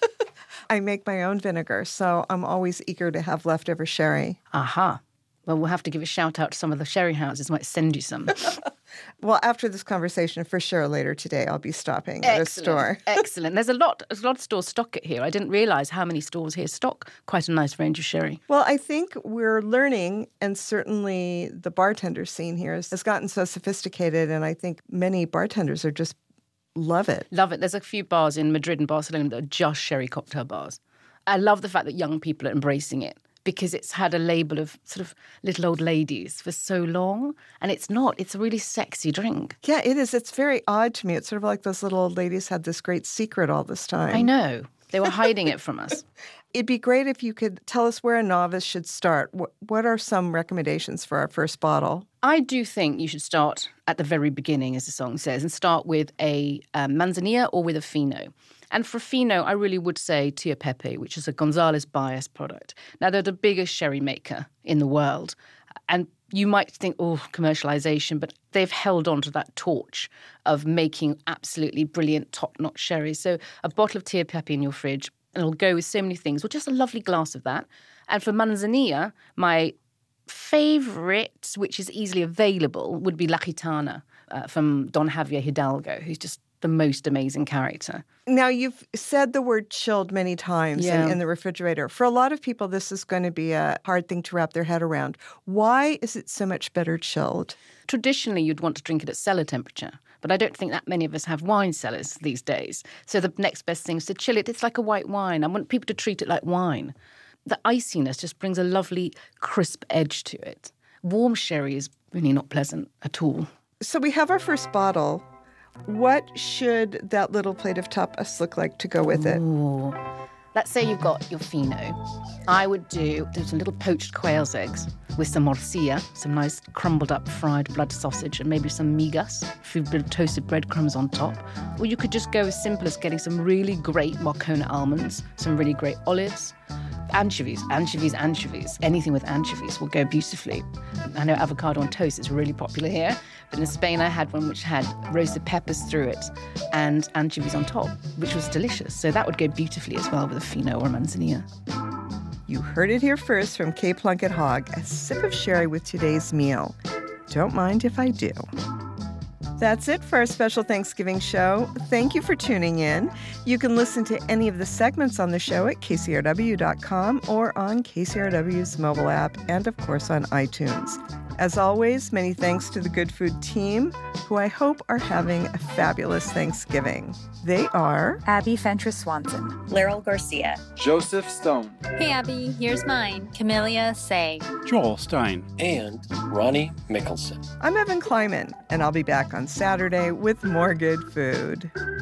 I make my own vinegar, so I'm always eager to have leftover sherry. Aha. Well, we'll have to give a shout out to some of the sherry houses. Might send you some. Well, after this conversation, for sure, later today, I'll be stopping at a store. Excellent. There's a lot, there's a lot of stores stock it here. I didn't realise how many stores here stock quite a nice range of sherry. Well, I think we're learning, and certainly the bartender scene here has gotten so sophisticated, and I think many bartenders are just love it. Love it. There's a few bars in Madrid and Barcelona that are just sherry cocktail bars. I love the fact that young people are embracing it because it's had a label of sort of little old ladies for so long. And it's not. It's a really sexy drink. Yeah, it is. It's very odd to me. It's sort of like those little old ladies had this great secret all this time. I know. They were hiding it from us. It'd be great if you could tell us where a novice should start. What, what are some recommendations for our first bottle? I do think you should start at the very beginning, as the song says, and start with a um, manzanilla or with a fino. And for fino, I really would say Tio Pepe, which is a Gonzalez Baez product. Now, they're the biggest sherry maker in the world. And you might think, oh, commercialization, but they've held on to that torch of making absolutely brilliant top-notch sherry. So a bottle of Tio Pepe in your fridge, and it'll go with so many things, or just a lovely glass of that. And for manzanilla, my favourite, which is easily available, would be La Gitana uh, from Don Javier Hidalgo, who's just the most amazing character. Now, you've said the word chilled many times Yeah. in, in the refrigerator. For a lot of people, this is going to be a hard thing to wrap their head around. Why is it so much better chilled? Traditionally, you'd want to drink it at cellar temperature, but I don't think that many of us have wine cellars these days. So the next best thing is to chill it. It's like a white wine. I want people to treat it like wine. The iciness just brings a lovely crisp edge to it. Warm sherry is really not pleasant at all. So we have our first bottle. What should that little plate of tapas look like to go with it? Ooh. Let's say you've got your fino. I would do, do some little poached quail's eggs with some morcilla, some nice crumbled up fried blood sausage, and maybe some migas, a few bit of toasted breadcrumbs on top. Or you could just go as simple as getting some really great Marcona almonds, some really great olives, anchovies, anchovies, anchovies. Anything with anchovies will go beautifully. I know avocado on toast is really popular here, but in Spain I had one which had roasted peppers through it and anchovies on top, which was delicious. So that would go beautifully as well with a fino or a manzanilla. You heard it here first from Kay Plunkett Hogg, a sip of sherry with today's meal. Don't mind if I do. That's it for our special Thanksgiving show. Thank you for tuning in. You can listen to any of the segments on the show at K C R W dot com or on K C R W's mobile app and, of course, on iTunes. As always, many thanks to the Good Food team, who I hope are having a fabulous Thanksgiving. They are Abby Fentress Swanson, Laurel Garcia, Joseph Stone. Hey, Abby, here's mine. Camellia Say, Joel Stein. And Ronnie Mickelson. I'm Evan Kleiman, and I'll be back on Saturday with more good food.